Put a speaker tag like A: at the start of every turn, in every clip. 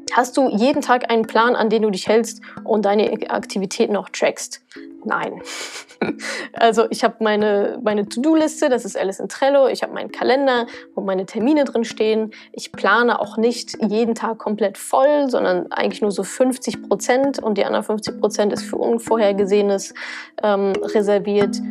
A: Hast du jeden Tag einen Plan, an den du dich hältst und deine Aktivitäten auch trackst? Nein. Also ich habe meine To-Do-Liste, das ist alles in Trello. Ich habe meinen Kalender, wo meine Termine drin stehen. Ich plane auch nicht jeden Tag komplett voll, sondern eigentlich nur so 50% und die anderen 50% ist für Unvorhergesehenes reserviert.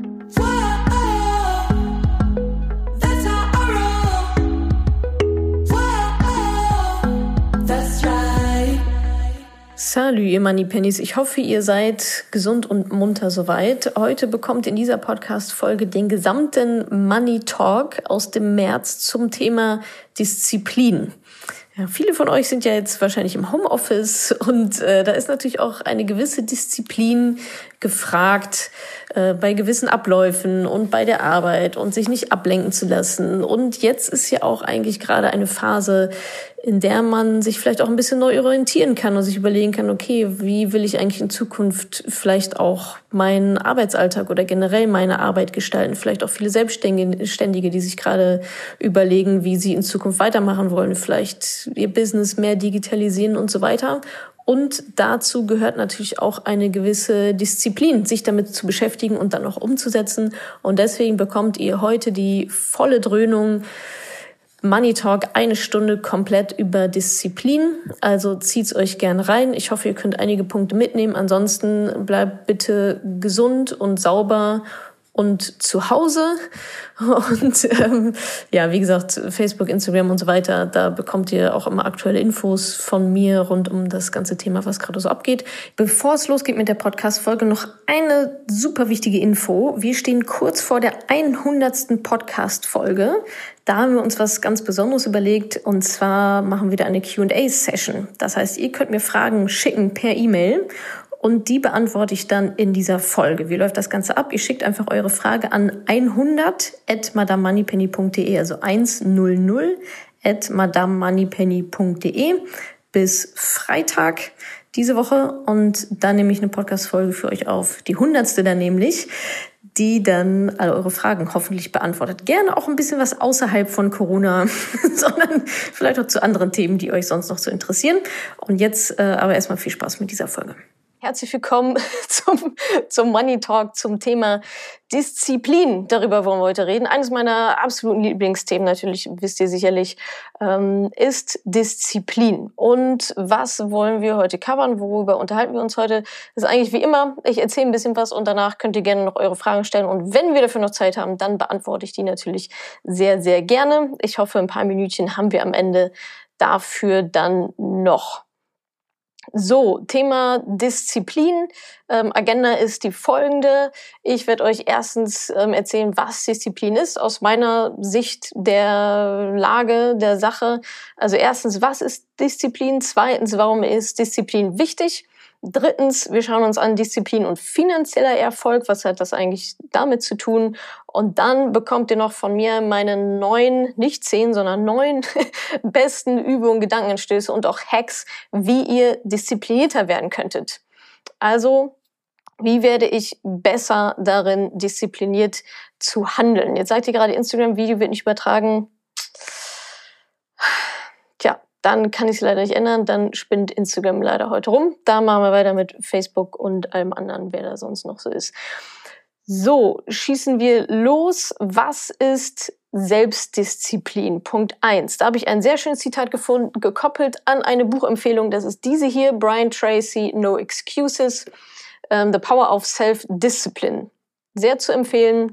A: Salut, ihr Moneypennies. Ich hoffe, ihr seid gesund und munter soweit. Heute bekommt in dieser Podcast-Folge den gesamten Money Talk aus dem März zum Thema Disziplin. Ja, viele von euch sind ja jetzt wahrscheinlich im Homeoffice und da ist natürlich auch eine gewisse Disziplin gefragt bei gewissen Abläufen und bei der Arbeit und sich nicht ablenken zu lassen. Und jetzt ist ja auch eigentlich gerade eine Phase, in der man sich vielleicht auch ein bisschen neu orientieren kann und sich überlegen kann, okay, wie will ich eigentlich in Zukunft vielleicht auch meinen Arbeitsalltag oder generell meine Arbeit gestalten? Vielleicht auch viele Selbstständige, die sich gerade überlegen, wie sie in Zukunft weitermachen wollen, vielleicht ihr Business mehr digitalisieren und so weiter. Und dazu gehört natürlich auch eine gewisse Disziplin, sich damit zu beschäftigen und dann auch umzusetzen. Und deswegen bekommt ihr heute die volle Dröhnung Money Talk, 1 Stunde komplett über Disziplin. Also zieht's euch gern rein. Ich hoffe, ihr könnt einige Punkte mitnehmen. Ansonsten bleibt bitte gesund und sauber und zu Hause. Und ja, wie gesagt, Facebook, Instagram und so weiter, da bekommt ihr auch immer aktuelle Infos von mir rund um das ganze Thema, was gerade so abgeht. Bevor es losgeht mit der Podcast-Folge, noch eine super wichtige Info. Wir stehen kurz vor der 100. Podcast-Folge. Da haben wir uns was ganz Besonderes überlegt, und zwar machen wir da eine Q&A-Session. Das heißt, ihr könnt mir Fragen schicken per E-Mail und die beantworte ich dann in dieser Folge. Wie läuft das Ganze ab? Ihr schickt einfach eure Frage an 100@madamemoneypenny.de, also 100@madamemoneypenny.de bis Freitag diese Woche, und dann nehme ich eine Podcast-Folge für euch auf, die 100. dann nämlich, die dann alle eure Fragen hoffentlich beantwortet. Gerne auch ein bisschen was außerhalb von Corona, sondern vielleicht auch zu anderen Themen, die euch sonst noch so interessieren. Und jetzt aber erstmal viel Spaß mit dieser Folge. Herzlich willkommen zum Money Talk, zum Thema Disziplin. Darüber wollen wir heute reden. Eines meiner absoluten Lieblingsthemen, natürlich wisst ihr sicherlich, ist Disziplin. Und was wollen wir heute covern? Worüber unterhalten wir uns heute? Das ist eigentlich wie immer, ich erzähle ein bisschen was und danach könnt ihr gerne noch eure Fragen stellen. Und wenn wir dafür noch Zeit haben, dann beantworte ich die natürlich sehr, sehr gerne. Ich hoffe, ein paar Minütchen haben wir am Ende dafür dann noch. So, Thema Disziplin. Agenda ist die folgende. Ich werde euch erstens erzählen, was Disziplin ist, aus meiner Sicht der Lage, der Sache. Also erstens, was ist Disziplin? Zweitens, warum ist Disziplin wichtig? Drittens, wir schauen uns an Disziplin und finanzieller Erfolg. Was hat das eigentlich damit zu tun? Und dann bekommt ihr noch von mir meine 9, nicht 10, sondern 9 besten Übungen, Gedankenanstöße und auch Hacks, wie ihr disziplinierter werden könntet. Also, wie werde ich besser darin, diszipliniert zu handeln? Jetzt sagt ihr gerade, Instagram-Video wird nicht übertragen. Tja, dann kann ich es leider nicht ändern, dann spinnt Instagram leider heute rum. Da machen wir weiter mit Facebook und allem anderen, wer da sonst noch so ist. So, schießen wir los. Was ist Selbstdisziplin? Punkt 1. Da habe ich ein sehr schönes Zitat gefunden, gekoppelt an eine Buchempfehlung. Das ist diese hier, Brian Tracy, No Excuses, The Power of Self-Discipline. Sehr zu empfehlen.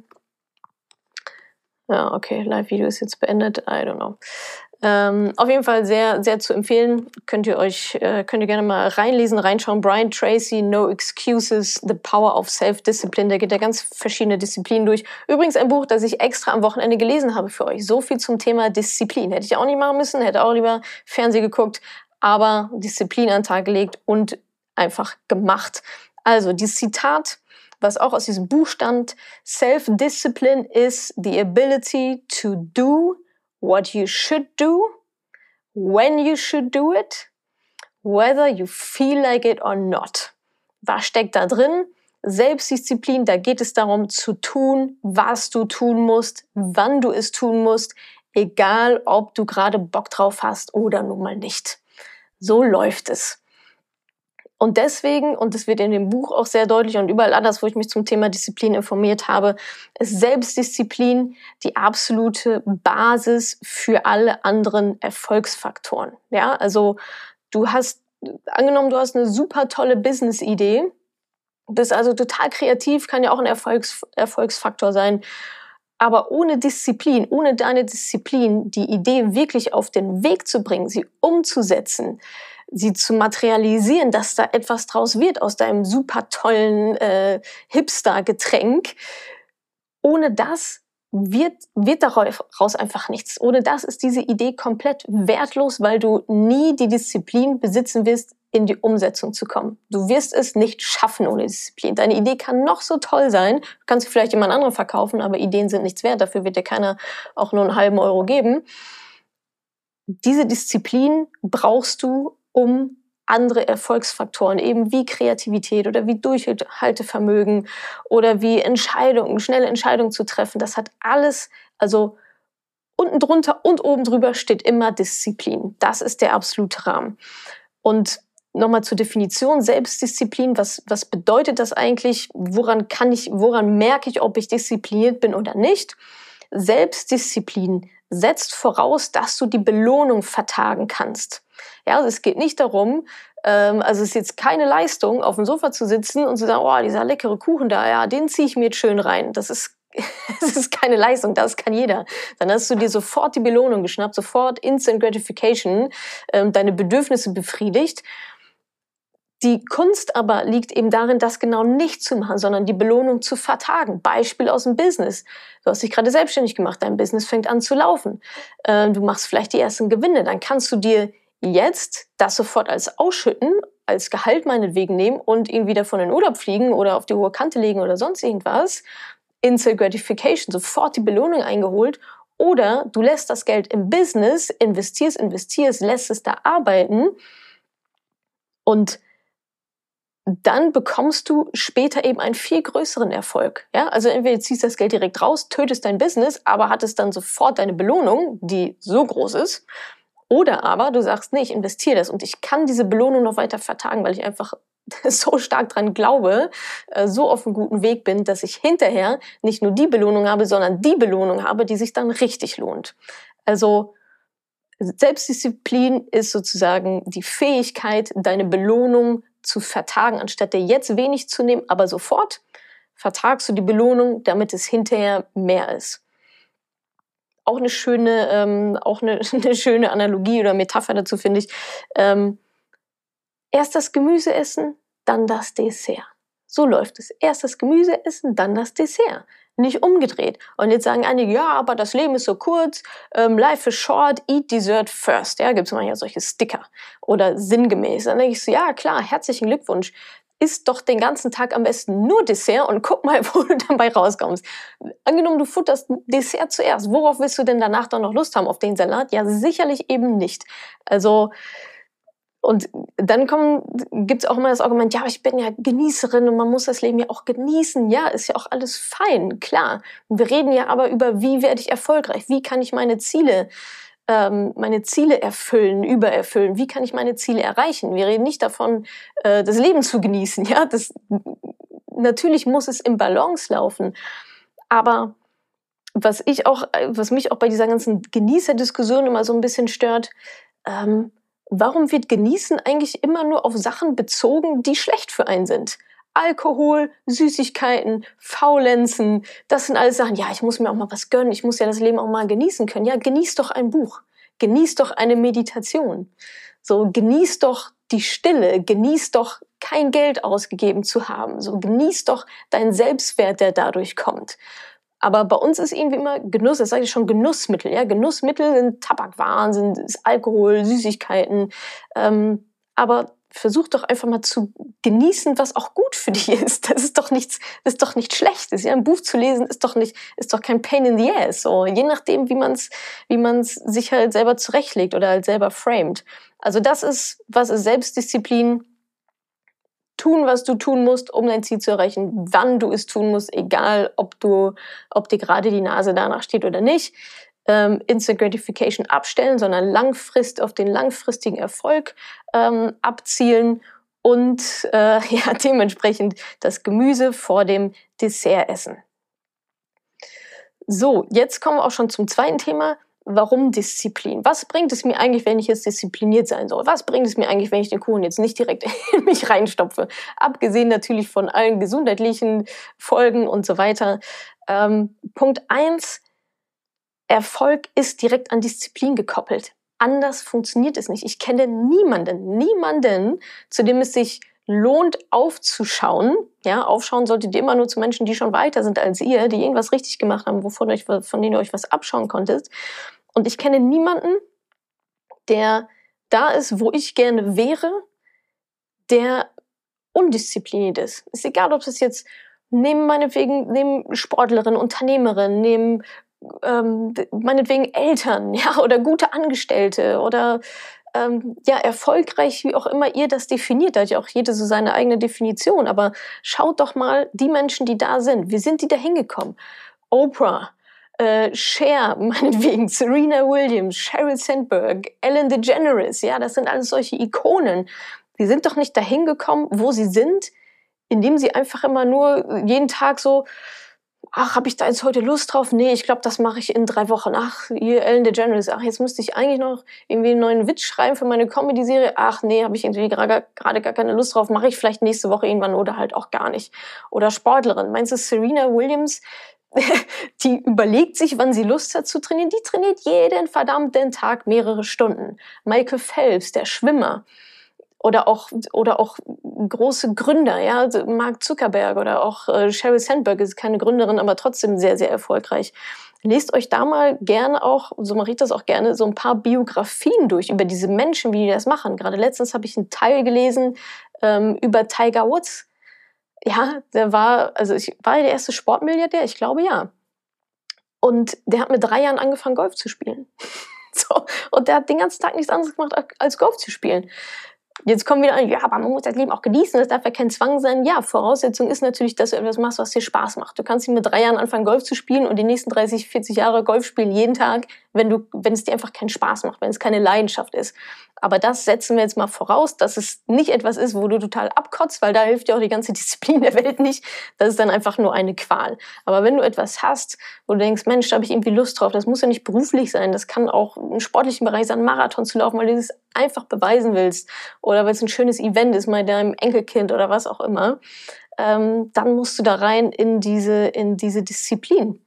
A: Ja, okay, Live-Video ist jetzt beendet. I don't know. Auf jeden Fall sehr, sehr zu empfehlen. Könnt ihr gerne mal reinlesen, reinschauen. Brian Tracy, No Excuses, The Power of Self-Discipline. Da geht ja ganz verschiedene Disziplinen durch. Übrigens ein Buch, das ich extra am Wochenende gelesen habe für euch. So viel zum Thema Disziplin. Hätte ich auch nicht machen müssen, hätte auch lieber Fernsehen geguckt, aber Disziplin an den Tag gelegt und einfach gemacht. Also, dieses Zitat, was auch aus diesem Buch stammt: Self-Discipline is the ability to do what you should do, when you should do it, whether you feel like it or not. Was steckt da drin? Selbstdisziplin, da geht es darum zu tun, was du tun musst, wann du es tun musst, egal ob du gerade Bock drauf hast oder nun mal nicht. So läuft es. Und deswegen, und das wird in dem Buch auch sehr deutlich und überall anders, wo ich mich zum Thema Disziplin informiert habe, ist Selbstdisziplin die absolute Basis für alle anderen Erfolgsfaktoren. Ja, also angenommen, du hast eine super tolle Business-Idee, bist also total kreativ, kann ja auch ein Erfolgsfaktor sein. Aber ohne Disziplin, ohne deine Disziplin, die Idee wirklich auf den Weg zu bringen, sie umzusetzen, sie zu materialisieren, dass da etwas draus wird aus deinem super tollen Hipster-Getränk, ohne das wird daraus einfach nichts. Ohne das ist diese Idee komplett wertlos, weil du nie die Disziplin besitzen wirst, in die Umsetzung zu kommen. Du wirst es nicht schaffen ohne Disziplin. Deine Idee kann noch so toll sein. Du kannst sie vielleicht jemand anderem verkaufen, aber Ideen sind nichts wert. Dafür wird dir keiner auch nur einen halben Euro geben. Diese Disziplin brauchst du, um andere Erfolgsfaktoren, eben wie Kreativität oder wie Durchhaltevermögen oder wie schnelle Entscheidungen zu treffen. Das hat alles, also unten drunter und oben drüber steht immer Disziplin. Das ist der absolute Rahmen. Und nochmal zur Definition, Selbstdisziplin, was bedeutet das eigentlich? Woran merke ich, ob ich diszipliniert bin oder nicht? Selbstdisziplin setzt voraus, dass du die Belohnung vertagen kannst. Ja, also es geht nicht darum, also es ist jetzt keine Leistung, auf dem Sofa zu sitzen und zu sagen, oh, dieser leckere Kuchen da, ja, den ziehe ich mir jetzt schön rein. Das ist keine Leistung, das kann jeder. Dann hast du dir sofort die Belohnung geschnappt, sofort Instant Gratification, deine Bedürfnisse befriedigt. Die Kunst aber liegt eben darin, das genau nicht zu machen, sondern die Belohnung zu vertagen. Beispiel aus dem Business. Du hast dich gerade selbstständig gemacht, dein Business fängt an zu laufen. Du machst vielleicht die ersten Gewinne. Dann kannst du dir jetzt das sofort als Ausschütten, als Gehalt meinetwegen nehmen und irgendwie davon in den Urlaub fliegen oder auf die hohe Kante legen oder sonst irgendwas. Instant Gratification, sofort die Belohnung eingeholt. Oder du lässt das Geld im Business, investierst, lässt es da arbeiten und dann bekommst du später eben einen viel größeren Erfolg. Ja? Also entweder ziehst das Geld direkt raus, tötest dein Business, aber hattest dann sofort deine Belohnung, die so groß ist. Oder aber du sagst, nee, ich investiere das und ich kann diese Belohnung noch weiter vertagen, weil ich einfach so stark dran glaube, so auf einem guten Weg bin, dass ich hinterher nicht nur die Belohnung habe, sondern die Belohnung habe, die sich dann richtig lohnt. Also Selbstdisziplin ist sozusagen die Fähigkeit, deine Belohnung zu vertagen, anstatt dir jetzt wenig zu nehmen, aber sofort vertagst du die Belohnung, damit es hinterher mehr ist. Auch eine schöne Analogie oder Metapher dazu finde ich. Erst das Gemüse essen, dann das Dessert. So läuft es. Erst das Gemüse essen, dann das Dessert. Nicht umgedreht. Und jetzt sagen einige, ja, aber das Leben ist so kurz, life is short, eat dessert first. Ja, gibt es manchmal solche Sticker oder sinngemäß. Dann denke ich so, ja klar, herzlichen Glückwunsch. Isst doch den ganzen Tag am besten nur Dessert und guck mal, wo du dabei rauskommst. Angenommen, du futterst Dessert zuerst. Worauf willst du denn danach dann noch Lust haben? Auf den Salat? Ja, sicherlich eben nicht. Also, und dann gibt's auch immer das Argument, ja, aber ich bin ja Genießerin und man muss das Leben ja auch genießen. Ja, ist ja auch alles fein, klar. Wir reden ja aber über, wie werde ich erfolgreich? Wie kann ich meine Ziele erfüllen, übererfüllen? Wie kann ich meine Ziele erreichen? Wir reden nicht davon, das Leben zu genießen. Ja, natürlich muss es im Balance laufen. Aber was mich auch bei dieser ganzen Genießerdiskussion immer so ein bisschen stört, warum wird Genießen eigentlich immer nur auf Sachen bezogen, die schlecht für einen sind? Alkohol, Süßigkeiten, Faulenzen, das sind alles Sachen, ja, ich muss mir auch mal was gönnen, ich muss ja das Leben auch mal genießen können. Ja, genieß doch ein Buch, genieß doch eine Meditation. So, genieß doch die Stille, genieß doch kein Geld ausgegeben zu haben. So, genieß doch deinen Selbstwert, der dadurch kommt. Aber bei uns ist irgendwie immer Genuss, das sage ich schon, Genussmittel. Ja? Genussmittel sind Tabakwaren, ist Alkohol, Süßigkeiten. Aber versuch doch einfach mal zu genießen, was auch gut für dich ist. Das ist doch nichts Schlechtes. Ja? Ein Buch zu lesen ist doch kein Pain in the ass. So, je nachdem, wie man's sich halt selber zurechtlegt oder halt selber framed. Also was ist Selbstdisziplin? Tun, was du tun musst, um dein Ziel zu erreichen, wann du es tun musst, egal ob dir gerade die Nase danach steht oder nicht. Instant Gratification abstellen, sondern auf den langfristigen Erfolg abzielen und dementsprechend das Gemüse vor dem Dessert essen. So, jetzt kommen wir auch schon zum zweiten Thema. Warum Disziplin? Was bringt es mir eigentlich, wenn ich jetzt diszipliniert sein soll? Was bringt es mir eigentlich, wenn ich den Kuchen jetzt nicht direkt in mich reinstopfe? Abgesehen natürlich von allen gesundheitlichen Folgen und so weiter. Punkt 1, Erfolg ist direkt an Disziplin gekoppelt. Anders funktioniert es nicht. Ich kenne niemanden, zu dem es sich lohnt aufzuschauen. Ja, aufschauen solltet ihr immer nur zu Menschen, die schon weiter sind als ihr, die irgendwas richtig gemacht haben, von denen ihr euch was abschauen konntet. Und ich kenne niemanden, der da ist, wo ich gerne wäre, der undiszipliniert ist. Ist egal, ob es jetzt neben Sportlerinnen, Unternehmerinnen, neben meinetwegen Eltern, ja, oder gute Angestellte oder erfolgreich, wie auch immer ihr das definiert. Da hat ja auch jeder so seine eigene Definition. Aber schaut doch mal die Menschen, die da sind. Wie sind die da hingekommen? Oprah, Cher, meinetwegen, Serena Williams, Sheryl Sandberg, Ellen DeGeneres, ja, das sind alles solche Ikonen. Die sind doch nicht dahin gekommen, wo sie sind, indem sie einfach immer nur jeden Tag so, ach, habe ich da jetzt heute Lust drauf? Nee, ich glaube, das mache ich in 3 Wochen. Ach, hier Ellen DeGeneres. Ach, jetzt müsste ich eigentlich noch irgendwie einen neuen Witz schreiben für meine Comedy-Serie. Ach nee, habe ich irgendwie gerade gar keine Lust drauf. Mache ich vielleicht nächste Woche irgendwann oder halt auch gar nicht. Oder Sportlerin. Meinst du, Serena Williams, die überlegt sich, wann sie Lust hat zu trainieren? Die trainiert jeden verdammten Tag mehrere Stunden. Michael Phelps, der Schwimmer. Oder auch große Gründer, ja, Mark Zuckerberg oder auch Sheryl Sandberg ist keine Gründerin, aber trotzdem sehr, sehr erfolgreich. Lest euch da mal gerne auch, so mache ich das auch gerne, so ein paar Biografien durch über diese Menschen, wie die das machen. Gerade letztens habe ich einen Teil gelesen über Tiger Woods. Ja, war der erste Sportmilliardär? Ich glaube, ja. Und der hat mit 3 Jahren angefangen, Golf zu spielen. So, und der hat den ganzen Tag nichts anderes gemacht, als Golf zu spielen. Jetzt kommen wir an, ja, aber man muss das Leben auch genießen, das darf ja kein Zwang sein. Ja, Voraussetzung ist natürlich, dass du etwas machst, was dir Spaß macht. Du kannst nicht mit 3 Jahren anfangen, Golf zu spielen und die nächsten 30, 40 Jahre Golf spielen jeden Tag, wenn es dir einfach keinen Spaß macht, wenn es keine Leidenschaft ist. Aber das setzen wir jetzt mal voraus, dass es nicht etwas ist, wo du total abkotzt, weil da hilft dir auch die ganze Disziplin der Welt nicht. Das ist dann einfach nur eine Qual. Aber wenn du etwas hast, wo du denkst, Mensch, da habe ich irgendwie Lust drauf, das muss ja nicht beruflich sein, das kann auch im sportlichen Bereich sein, einen Marathon zu laufen, weil du das einfach beweisen willst oder weil es ein schönes Event ist mit deinem Enkelkind oder was auch immer, dann musst du da rein in diese Disziplin.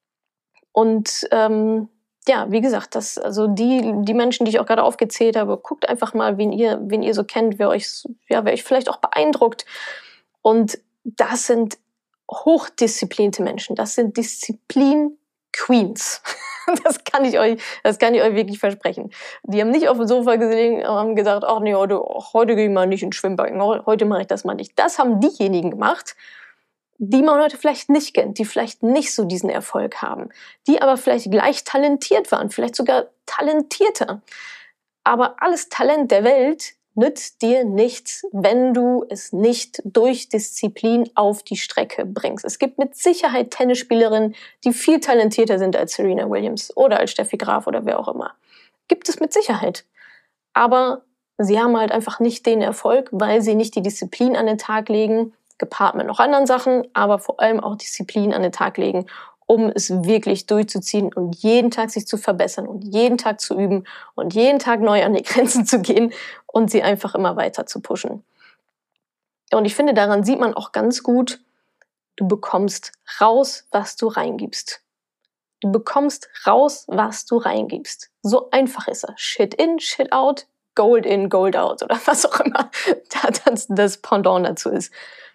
A: Und wie gesagt, die Menschen, die ich auch gerade aufgezählt habe, guckt einfach mal, wen ihr so kennt, wer euch vielleicht auch beeindruckt. Und das sind hochdisziplinierte Menschen. Das sind Disziplin-Queens. Das kann ich euch wirklich versprechen. Die haben nicht auf dem Sofa gelegen und haben gesagt, ach nee, heute gehe ich mal nicht ins Schwimmbad, heute mache ich das mal nicht. Das haben diejenigen gemacht, die man heute vielleicht nicht kennt, die vielleicht nicht so diesen Erfolg haben, die aber vielleicht gleich talentiert waren, vielleicht sogar talentierter. Aber alles Talent der Welt nützt dir nichts, wenn du es nicht durch Disziplin auf die Strecke bringst. Es gibt mit Sicherheit Tennisspielerinnen, die viel talentierter sind als Serena Williams oder als Steffi Graf oder wer auch immer. Gibt es mit Sicherheit. Aber sie haben halt einfach nicht den Erfolg, weil sie nicht die Disziplin an den Tag legen, gepaart mit noch anderen Sachen, aber vor allem auch Disziplin an den Tag legen, um es wirklich durchzuziehen und jeden Tag sich zu verbessern und jeden Tag zu üben und jeden Tag neu an die Grenzen zu gehen und sie einfach immer weiter zu pushen. Und ich finde, daran sieht man auch ganz gut, du bekommst raus, was du reingibst. Du bekommst raus, was du reingibst. So einfach ist es. Shit in, shit out, gold in, gold out oder was auch immer das Pendant dazu ist.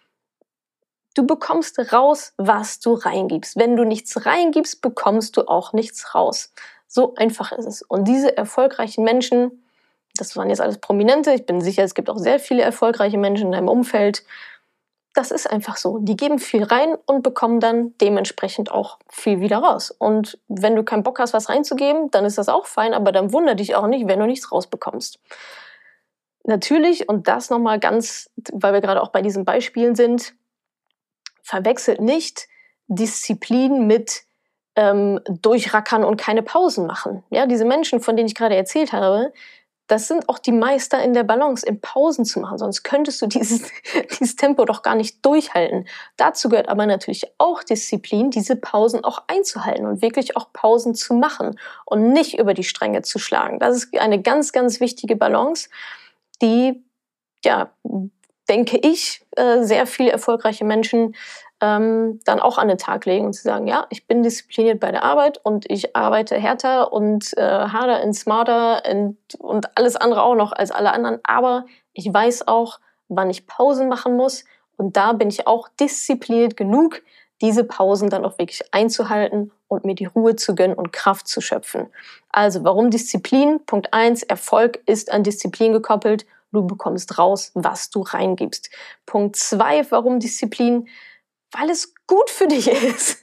A: Du bekommst raus, was du reingibst. Wenn du nichts reingibst, bekommst du auch nichts raus. So einfach ist es. Und diese erfolgreichen Menschen, das waren jetzt alles Prominente, ich bin sicher, es gibt auch sehr viele erfolgreiche Menschen in deinem Umfeld. Das ist einfach so. Die geben viel rein und bekommen dann dementsprechend auch viel wieder raus. Und wenn du keinen Bock hast, was reinzugeben, dann ist das auch fein, aber dann wundere dich auch nicht, wenn du nichts rausbekommst. Natürlich, und das nochmal ganz, weil wir gerade auch bei diesen Beispielen sind, verwechselt nicht Disziplin mit durchrackern und keine Pausen machen. Ja, diese Menschen, von denen ich gerade erzählt habe, das sind auch die Meister in der Balance, in Pausen zu machen. Sonst könntest du dieses Tempo doch gar nicht durchhalten. Dazu gehört aber natürlich auch Disziplin, diese Pausen auch einzuhalten und wirklich auch Pausen zu machen und nicht über die Stränge zu schlagen. Das ist eine ganz, ganz wichtige Balance, die, ja, denke ich, sehr viele erfolgreiche Menschen dann auch an den Tag legen und zu sagen, ja, ich bin diszipliniert bei der Arbeit und ich arbeite härter und harder und smarter und alles andere auch noch als alle anderen, aber ich weiß auch, wann ich Pausen machen muss und da bin ich auch diszipliniert genug, diese Pausen dann auch wirklich einzuhalten und mir die Ruhe zu gönnen und Kraft zu schöpfen. Also warum Disziplin? Punkt 1, Erfolg ist an Disziplin gekoppelt. Du bekommst raus, was du reingibst. Punkt 2, warum Disziplin? Weil es gut für dich ist.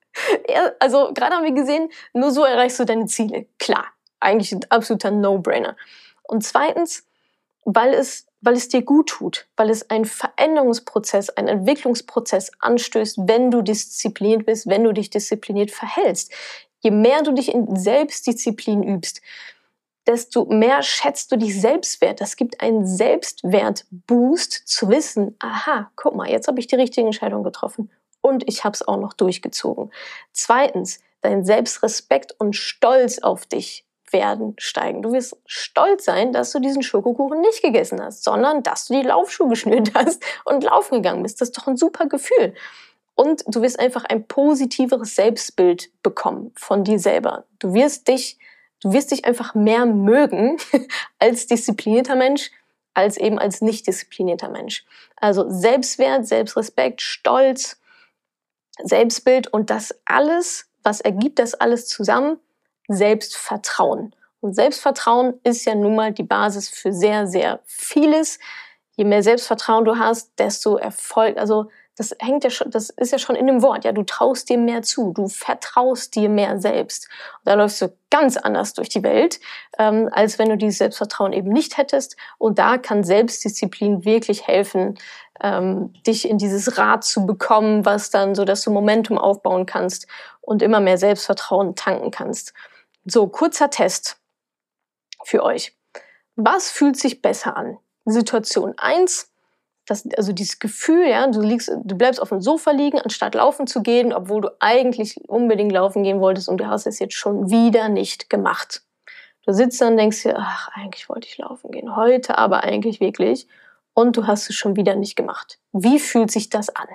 A: Also gerade haben wir gesehen, nur so erreichst du deine Ziele. Klar, eigentlich ein absoluter No-Brainer. Und zweitens, weil es dir gut tut, weil es einen Veränderungsprozess, einen Entwicklungsprozess anstößt, wenn du diszipliniert bist, wenn du dich diszipliniert verhältst. Je mehr du dich in Selbstdisziplin übst, desto mehr schätzt du dich selbst wert. Das gibt einen Selbstwertboost zu wissen, aha, guck mal, jetzt habe ich die richtige Entscheidung getroffen und ich habe es auch noch durchgezogen. Zweitens, dein Selbstrespekt und Stolz auf dich werden steigen. Du wirst stolz sein, dass du diesen Schokokuchen nicht gegessen hast, sondern dass du die Laufschuhe geschnürt hast und laufen gegangen bist. Das ist doch ein super Gefühl. Und du wirst einfach ein positiveres Selbstbild bekommen von dir selber. Du wirst dich einfach mehr mögen als disziplinierter Mensch, als eben als nicht disziplinierter Mensch. Also Selbstwert, Selbstrespekt, Stolz, Selbstbild und das alles, was ergibt das alles zusammen? Selbstvertrauen. Und Selbstvertrauen ist ja nun mal die Basis für sehr, sehr vieles. Je mehr Selbstvertrauen du hast, desto Erfolg, also das ist ja schon in dem Wort, ja, du traust dir mehr zu, du vertraust dir mehr selbst. Und da läufst du ganz anders durch die Welt, als wenn du dieses Selbstvertrauen eben nicht hättest. Und da kann Selbstdisziplin wirklich helfen, dich in dieses Rad zu bekommen, was dann so, dass du Momentum aufbauen kannst und immer mehr Selbstvertrauen tanken kannst. So, kurzer Test für euch. Was fühlt sich besser an? Situation 1, also dieses Gefühl, ja, du bleibst auf dem Sofa liegen, anstatt laufen zu gehen, obwohl du eigentlich unbedingt laufen gehen wolltest und du hast es jetzt schon wieder nicht gemacht. Du sitzt dann und denkst dir, ach, eigentlich wollte ich laufen gehen, heute aber eigentlich wirklich, und du hast es schon wieder nicht gemacht. Wie fühlt sich das an?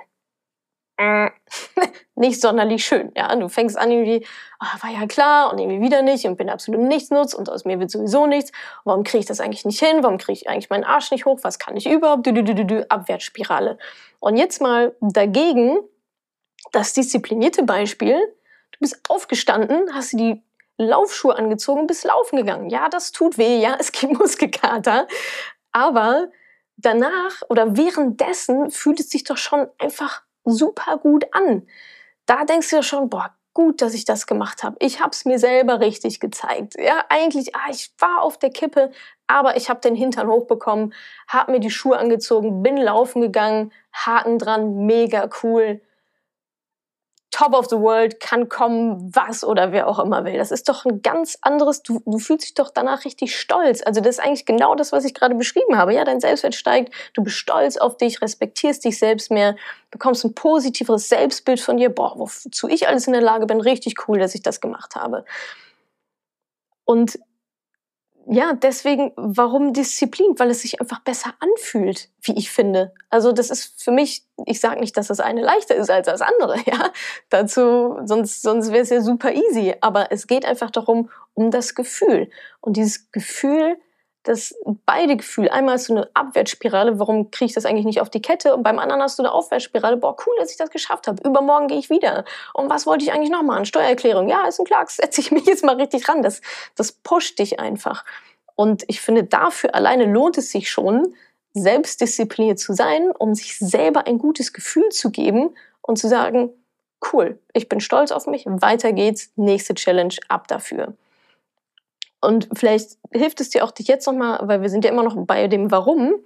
A: Nicht sonderlich schön, ja. Du fängst an irgendwie, war ja klar und irgendwie wieder nicht und bin absolut nichtsnutz und aus mir wird sowieso nichts. Warum kriege ich das eigentlich nicht hin? Warum kriege ich eigentlich meinen Arsch nicht hoch? Was kann ich überhaupt? Abwärtsspirale. Und jetzt mal dagegen das disziplinierte Beispiel. Du bist aufgestanden, hast dir die Laufschuhe angezogen, bist laufen gegangen. Ja, das tut weh, ja, es gibt Muskelkater. Aber danach oder währenddessen fühlt es sich doch schon einfach super gut an. Da denkst du ja schon, boah, gut, dass ich das gemacht habe. Ich habe es mir selber richtig gezeigt. Ja, eigentlich, ich war auf der Kippe, aber ich habe den Hintern hochbekommen, habe mir die Schuhe angezogen, bin laufen gegangen, Haken dran, mega cool. Top of the world, kann kommen, was oder wer auch immer will. Das ist doch ein ganz anderes, du fühlst dich doch danach richtig stolz. Also das ist eigentlich genau das, was ich gerade beschrieben habe. Ja, dein Selbstwert steigt, du bist stolz auf dich, respektierst dich selbst mehr, bekommst ein positiveres Selbstbild von dir. Boah, wozu ich alles in der Lage bin, richtig cool, dass ich das gemacht habe. Und ja, deswegen, warum Disziplin? Weil es sich einfach besser anfühlt, wie ich finde. Also das ist für mich, ich sage nicht, dass das eine leichter ist als das andere, ja. Sonst wäre es ja super easy. Aber es geht einfach darum, um das Gefühl. Und dieses Gefühl, beide Gefühle, einmal hast du eine Abwärtsspirale, warum kriege ich das eigentlich nicht auf die Kette? Und beim anderen hast du eine Aufwärtsspirale, boah, cool, dass ich das geschafft habe. Übermorgen gehe ich wieder. Und was wollte ich eigentlich noch machen? Steuererklärung, ja, ist ein Klacks, setze ich mich jetzt mal richtig ran. Das pusht dich einfach. Und ich finde, dafür alleine lohnt es sich schon, selbstdiszipliniert zu sein, um sich selber ein gutes Gefühl zu geben und zu sagen, cool, ich bin stolz auf mich, weiter geht's, nächste Challenge, ab dafür. Und vielleicht hilft es dir auch dich jetzt nochmal, weil wir sind ja immer noch bei dem Warum,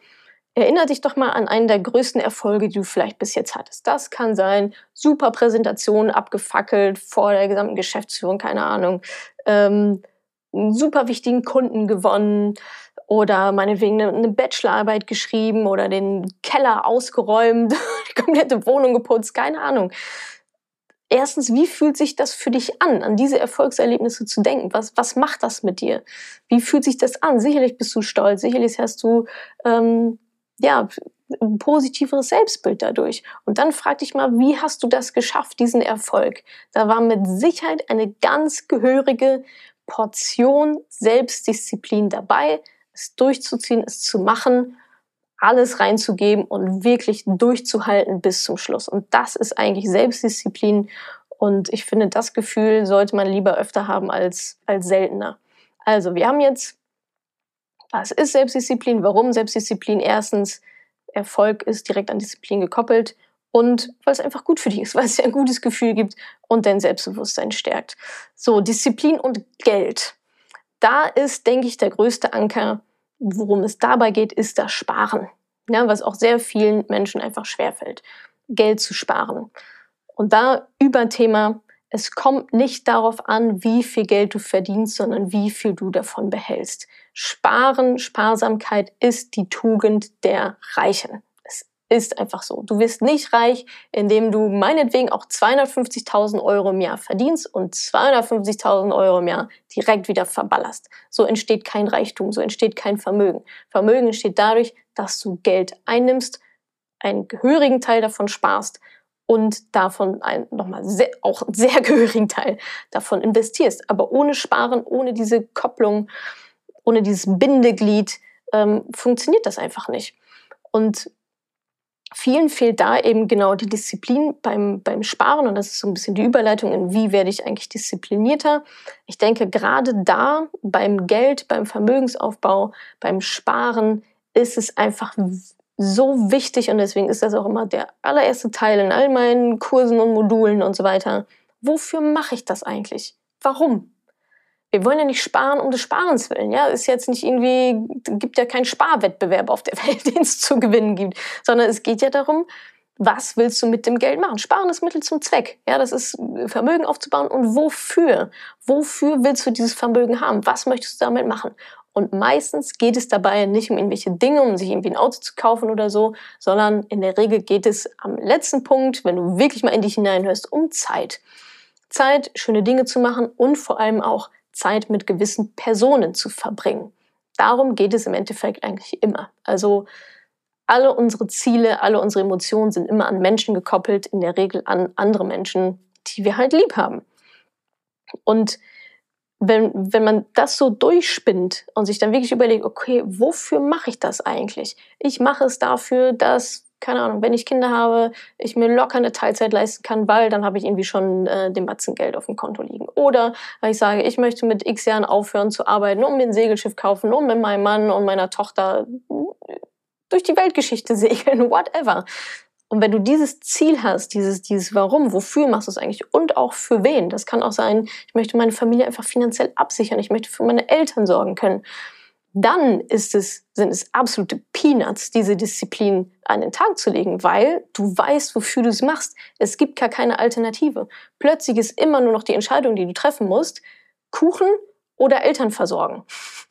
A: Erinner dich doch mal an einen der größten Erfolge, die du vielleicht bis jetzt hattest. Das kann sein, super Präsentation abgefackelt vor der gesamten Geschäftsführung, keine Ahnung, einen super wichtigen Kunden gewonnen oder meinetwegen eine Bachelorarbeit geschrieben oder den Keller ausgeräumt, die komplette Wohnung geputzt, keine Ahnung. Erstens, wie fühlt sich das für dich an diese Erfolgserlebnisse zu denken? Was macht das mit dir? Wie fühlt sich das an? Sicherlich bist du stolz, sicherlich hast du ein positiveres Selbstbild dadurch. Und dann frag dich mal, wie hast du das geschafft, diesen Erfolg? Da war mit Sicherheit eine ganz gehörige Portion Selbstdisziplin dabei, es durchzuziehen, es zu machen, alles reinzugeben und wirklich durchzuhalten bis zum Schluss. Und das ist eigentlich Selbstdisziplin. Und ich finde, das Gefühl sollte man lieber öfter haben als seltener. Also, wir haben jetzt, was ist Selbstdisziplin? Warum Selbstdisziplin? Erstens, Erfolg ist direkt an Disziplin gekoppelt. Und weil es einfach gut für dich ist, weil es dir ein gutes Gefühl gibt und dein Selbstbewusstsein stärkt. So, Disziplin und Geld. Da ist, denke ich, der größte Anker. Worum es dabei geht, ist das Sparen. Ja, was auch sehr vielen Menschen einfach schwerfällt, Geld zu sparen. Und da Überthema, es kommt nicht darauf an, wie viel Geld du verdienst, sondern wie viel du davon behältst. Sparen, Sparsamkeit ist die Tugend der Reichen. Es ist einfach so. Du wirst nicht reich, indem du meinetwegen auch 250.000 Euro im Jahr verdienst und 250.000 Euro im Jahr direkt wieder verballerst. So entsteht kein Reichtum, so entsteht kein Vermögen. Vermögen entsteht dadurch, dass du Geld einnimmst, einen gehörigen Teil davon sparst und davon auch einen sehr gehörigen Teil davon investierst. Aber ohne Sparen, ohne diese Kopplung, ohne dieses Bindeglied funktioniert das einfach nicht. Und vielen fehlt da eben genau die Disziplin beim Sparen. Und das ist so ein bisschen die Überleitung in, wie werde ich eigentlich disziplinierter. Ich denke, gerade da beim Geld, beim Vermögensaufbau, beim Sparen ist es einfach so wichtig. Und deswegen ist das auch immer der allererste Teil in all meinen Kursen und Modulen und so weiter. Wofür mache ich das eigentlich? Warum? Wir wollen ja nicht sparen um des Sparens willen, ja. Ist jetzt nicht irgendwie, gibt ja keinen Sparwettbewerb auf der Welt, den es zu gewinnen gibt, sondern es geht ja darum, was willst du mit dem Geld machen? Sparen ist Mittel zum Zweck, ja. Das ist Vermögen aufzubauen und wofür? Wofür willst du dieses Vermögen haben? Was möchtest du damit machen? Und meistens geht es dabei nicht um irgendwelche Dinge, um sich irgendwie ein Auto zu kaufen oder so, sondern in der Regel geht es am letzten Punkt, wenn du wirklich mal in dich hineinhörst, um Zeit. Zeit, schöne Dinge zu machen und vor allem auch Zeit mit gewissen Personen zu verbringen. Darum geht es im Endeffekt eigentlich immer. Also alle unsere Ziele, alle unsere Emotionen sind immer an Menschen gekoppelt, in der Regel an andere Menschen, die wir halt lieb haben. Und wenn man das so durchspinnt und sich dann wirklich überlegt, okay, wofür mache ich das eigentlich? Ich mache es dafür, dass, keine Ahnung, wenn ich Kinder habe, ich mir locker eine Teilzeit leisten kann, weil dann habe ich irgendwie schon den Batzen Geld auf dem Konto liegen. Oder weil ich sage, ich möchte mit x Jahren aufhören zu arbeiten und mir ein Segelschiff kaufen und mit meinem Mann und meiner Tochter durch die Weltgeschichte segeln, whatever. Und wenn du dieses Ziel hast, dieses Warum, wofür machst du es eigentlich und auch für wen, das kann auch sein, ich möchte meine Familie einfach finanziell absichern, ich möchte für meine Eltern sorgen können, dann sind es absolute Peanuts, diese Disziplin an den Tag zu legen, weil du weißt, wofür du es machst. Es gibt gar keine Alternative. Plötzlich ist immer nur noch die Entscheidung, die du treffen musst, Kuchen oder Eltern versorgen.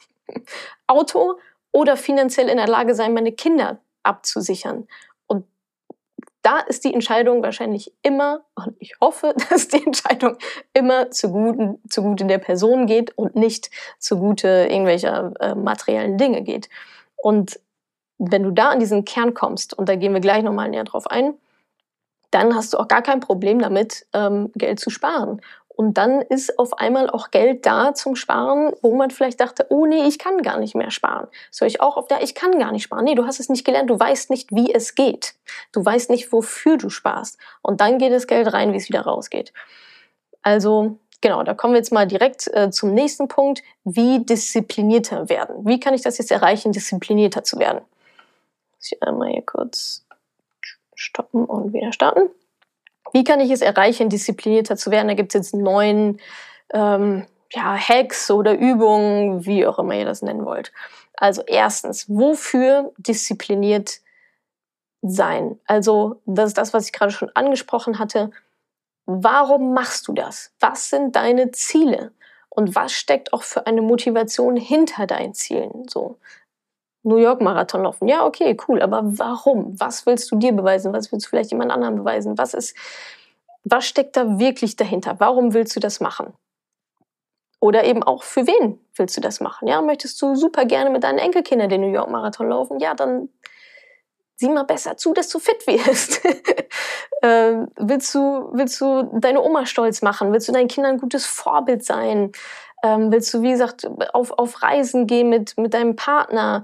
A: Auto oder finanziell in der Lage sein, meine Kinder abzusichern. Und da ist die Entscheidung wahrscheinlich immer, und ich hoffe, dass die Entscheidung immer zugute der Person geht und nicht zugute irgendwelcher materiellen Dinge geht. Und wenn du da an diesen Kern kommst, und da gehen wir gleich nochmal näher drauf ein, dann hast du auch gar kein Problem damit, Geld zu sparen. Und dann ist auf einmal auch Geld da zum Sparen, wo man vielleicht dachte, oh nee, ich kann gar nicht mehr sparen. Das höre ich auch oft, ja, ich kann gar nicht sparen. Nee, du hast es nicht gelernt, du weißt nicht, wie es geht. Du weißt nicht, wofür du sparst. Und dann geht das Geld rein, wie es wieder rausgeht. Also genau, da kommen wir jetzt mal direkt zum nächsten Punkt, wie disziplinierter werden. Wie kann ich das jetzt erreichen, disziplinierter zu werden? Muss ich einmal hier kurz stoppen und wieder starten. Wie kann ich es erreichen, disziplinierter zu werden? Da gibt es jetzt 9 Hacks oder Übungen, wie auch immer ihr das nennen wollt. Also erstens, wofür diszipliniert sein? Also das ist das, was ich gerade schon angesprochen hatte. Warum machst du das? Was sind deine Ziele? Und was steckt auch für eine Motivation hinter deinen Zielen? So, New York Marathon laufen. Ja, okay, cool. Aber warum? Was willst du dir beweisen? Was willst du vielleicht jemand anderem beweisen? Was steckt da wirklich dahinter? Warum willst du das machen? Oder eben auch, für wen willst du das machen? Ja, möchtest du super gerne mit deinen Enkelkindern den New York Marathon laufen? Ja, dann sieh mal besser zu, dass du fit wirst. Willst du deine Oma stolz machen? Willst du deinen Kindern ein gutes Vorbild sein? Willst du, wie gesagt, auf Reisen gehen mit deinem Partner?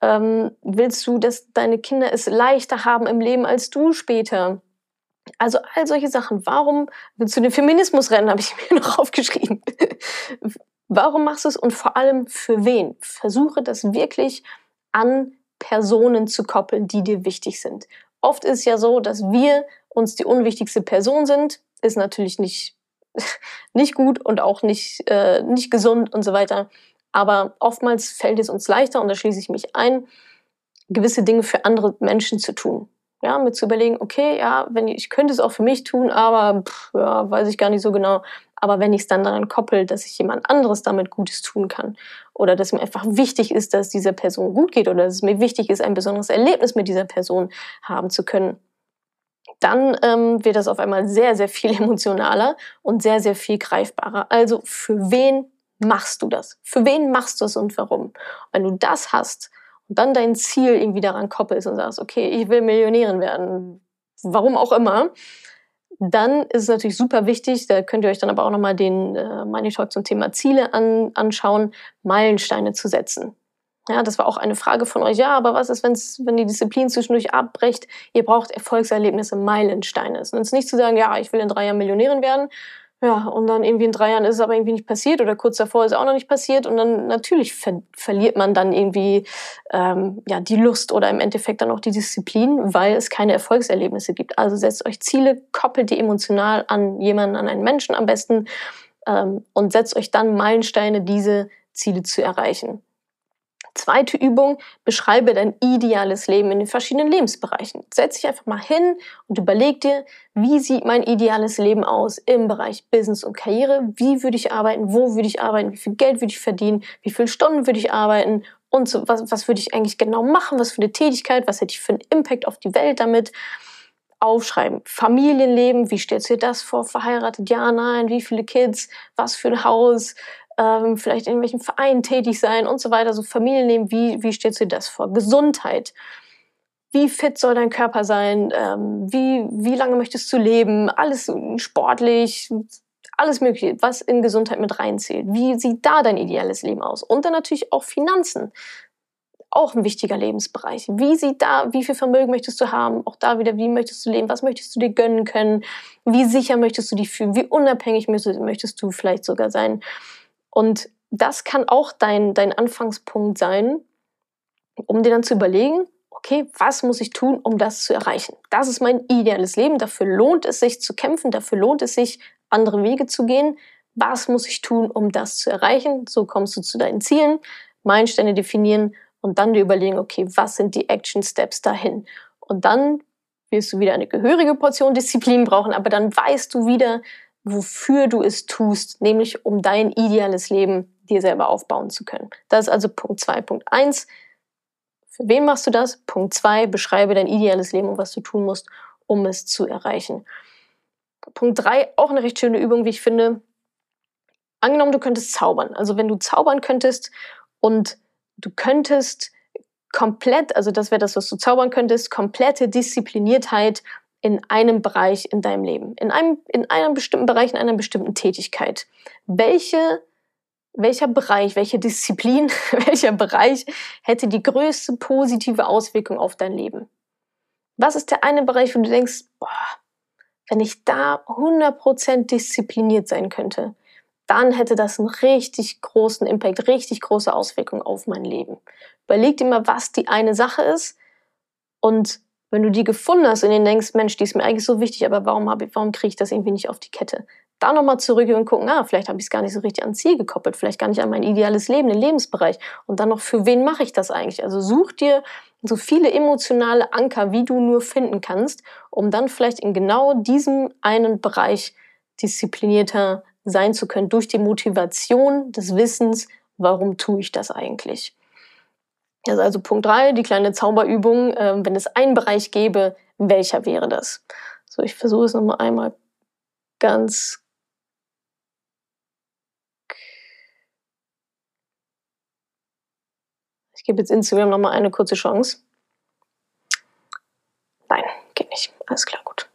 A: Willst du, dass deine Kinder es leichter haben im Leben als du später? Also all solche Sachen. Warum willst du den Feminismus rennen, habe ich mir noch aufgeschrieben. Warum machst du es und vor allem für wen? Versuche das wirklich an Personen zu koppeln, die dir wichtig sind. Oft ist es ja so, dass wir uns die unwichtigste Person sind. Ist natürlich nicht gut und auch nicht gesund und so weiter. Aber oftmals fällt es uns leichter, und da schließe ich mich ein, gewisse Dinge für andere Menschen zu tun. Ja, mit zu überlegen, okay, ja, ich könnte es auch für mich tun, aber ja, weiß ich gar nicht so genau. Aber wenn ich es dann daran koppel, dass ich jemand anderes damit Gutes tun kann oder dass mir einfach wichtig ist, dass es dieser Person gut geht oder dass es mir wichtig ist, ein besonderes Erlebnis mit dieser Person haben zu können, dann wird das auf einmal sehr, sehr viel emotionaler und sehr, sehr viel greifbarer. Also für wen machst du das? Für wen machst du es und warum? Wenn du das hast und dann dein Ziel irgendwie daran koppelst und sagst, okay, ich will Millionärin werden, warum auch immer, dann ist es natürlich super wichtig, da könnt ihr euch dann aber auch nochmal den Money Talk zum Thema Ziele anschauen, Meilensteine zu setzen. Ja, das war auch eine Frage von euch. Ja, aber was ist, wenn die Disziplin zwischendurch abbrecht? Ihr braucht Erfolgserlebnisse, Meilensteine. Es ist nicht zu sagen, ja, ich will in 3 Jahren Millionärin werden. Ja, und dann irgendwie in 3 Jahren ist es aber irgendwie nicht passiert oder kurz davor ist es auch noch nicht passiert. Und dann natürlich verliert man dann irgendwie die Lust oder im Endeffekt dann auch die Disziplin, weil es keine Erfolgserlebnisse gibt. Also setzt euch Ziele, koppelt die emotional an jemanden, an einen Menschen am besten und setzt euch dann Meilensteine, diese Ziele zu erreichen. Zweite Übung, beschreibe dein ideales Leben in den verschiedenen Lebensbereichen. Setz dich einfach mal hin und überleg dir, wie sieht mein ideales Leben aus im Bereich Business und Karriere? Wie würde ich arbeiten? Wo würde ich arbeiten? Wie viel Geld würde ich verdienen? Wie viele Stunden würde ich arbeiten? Und so, was würde ich eigentlich genau machen? Was für eine Tätigkeit? Was hätte ich für einen Impact auf die Welt damit? Aufschreiben. Familienleben, wie stellst du dir das vor? Verheiratet? Ja, nein. Wie viele Kids? Was für ein Haus? Vielleicht in welchem Verein tätig sein und so weiter, so Familienleben, wie stellst du dir das vor? Gesundheit, wie fit soll dein Körper sein, wie lange möchtest du leben, alles sportlich, alles mögliche, was in Gesundheit mit reinzählt. Wie sieht da dein ideales Leben aus? Und dann natürlich auch Finanzen, auch ein wichtiger Lebensbereich. Wie viel Vermögen möchtest du haben? Auch da wieder, wie möchtest du leben? Was möchtest du dir gönnen können? Wie sicher möchtest du dich fühlen? Wie unabhängig möchtest du vielleicht sogar sein? Und das kann auch dein Anfangspunkt sein, um dir dann zu überlegen, okay, was muss ich tun, um das zu erreichen? Das ist mein ideales Leben, dafür lohnt es sich zu kämpfen, dafür lohnt es sich, andere Wege zu gehen. Was muss ich tun, um das zu erreichen? So kommst du zu deinen Zielen, Meilensteine definieren und dann dir überlegen, okay, was sind die Action Steps dahin? Und dann wirst du wieder eine gehörige Portion Disziplin brauchen, aber dann weißt du wieder, wofür du es tust, nämlich um dein ideales Leben dir selber aufbauen zu können. Das ist also Punkt 2. Punkt 1, für wen machst du das? Punkt 2, beschreibe dein ideales Leben und was du tun musst, um es zu erreichen. Punkt 3, auch eine recht schöne Übung, wie ich finde. Angenommen, du könntest zaubern. Also wenn du zaubern könntest und du könntest komplett, also das wäre das, was du zaubern könntest, komplette Diszipliniertheit in einem Bereich in deinem Leben, in einem bestimmten Bereich, in einer bestimmten Tätigkeit. Welcher Bereich, welche Disziplin, welcher Bereich hätte die größte positive Auswirkung auf dein Leben? Was ist der eine Bereich, wo du denkst, boah, wenn ich da 100% diszipliniert sein könnte, dann hätte das einen richtig großen Impact, richtig große Auswirkungen auf mein Leben. Überleg dir mal, was die eine Sache ist, und wenn du die gefunden hast und dir denkst, Mensch, die ist mir eigentlich so wichtig, aber warum kriege ich das irgendwie nicht auf die Kette? da nochmal zurückgehen und gucken, vielleicht habe ich es gar nicht so richtig ans Ziel gekoppelt, vielleicht gar nicht an mein ideales Leben, den Lebensbereich. Und dann noch, für wen mache ich das eigentlich? Also such dir so viele emotionale Anker, wie du nur finden kannst, um dann vielleicht in genau diesem einen Bereich disziplinierter sein zu können, durch die Motivation des Wissens, warum tue ich das eigentlich? Das ist also Punkt 3, die kleine Zauberübung. Wenn es einen Bereich gäbe, welcher wäre das? So, ich versuche es nochmal einmal ganz. Ich gebe jetzt Instagram nochmal eine kurze Chance. Nein, geht nicht. Alles klar, gut.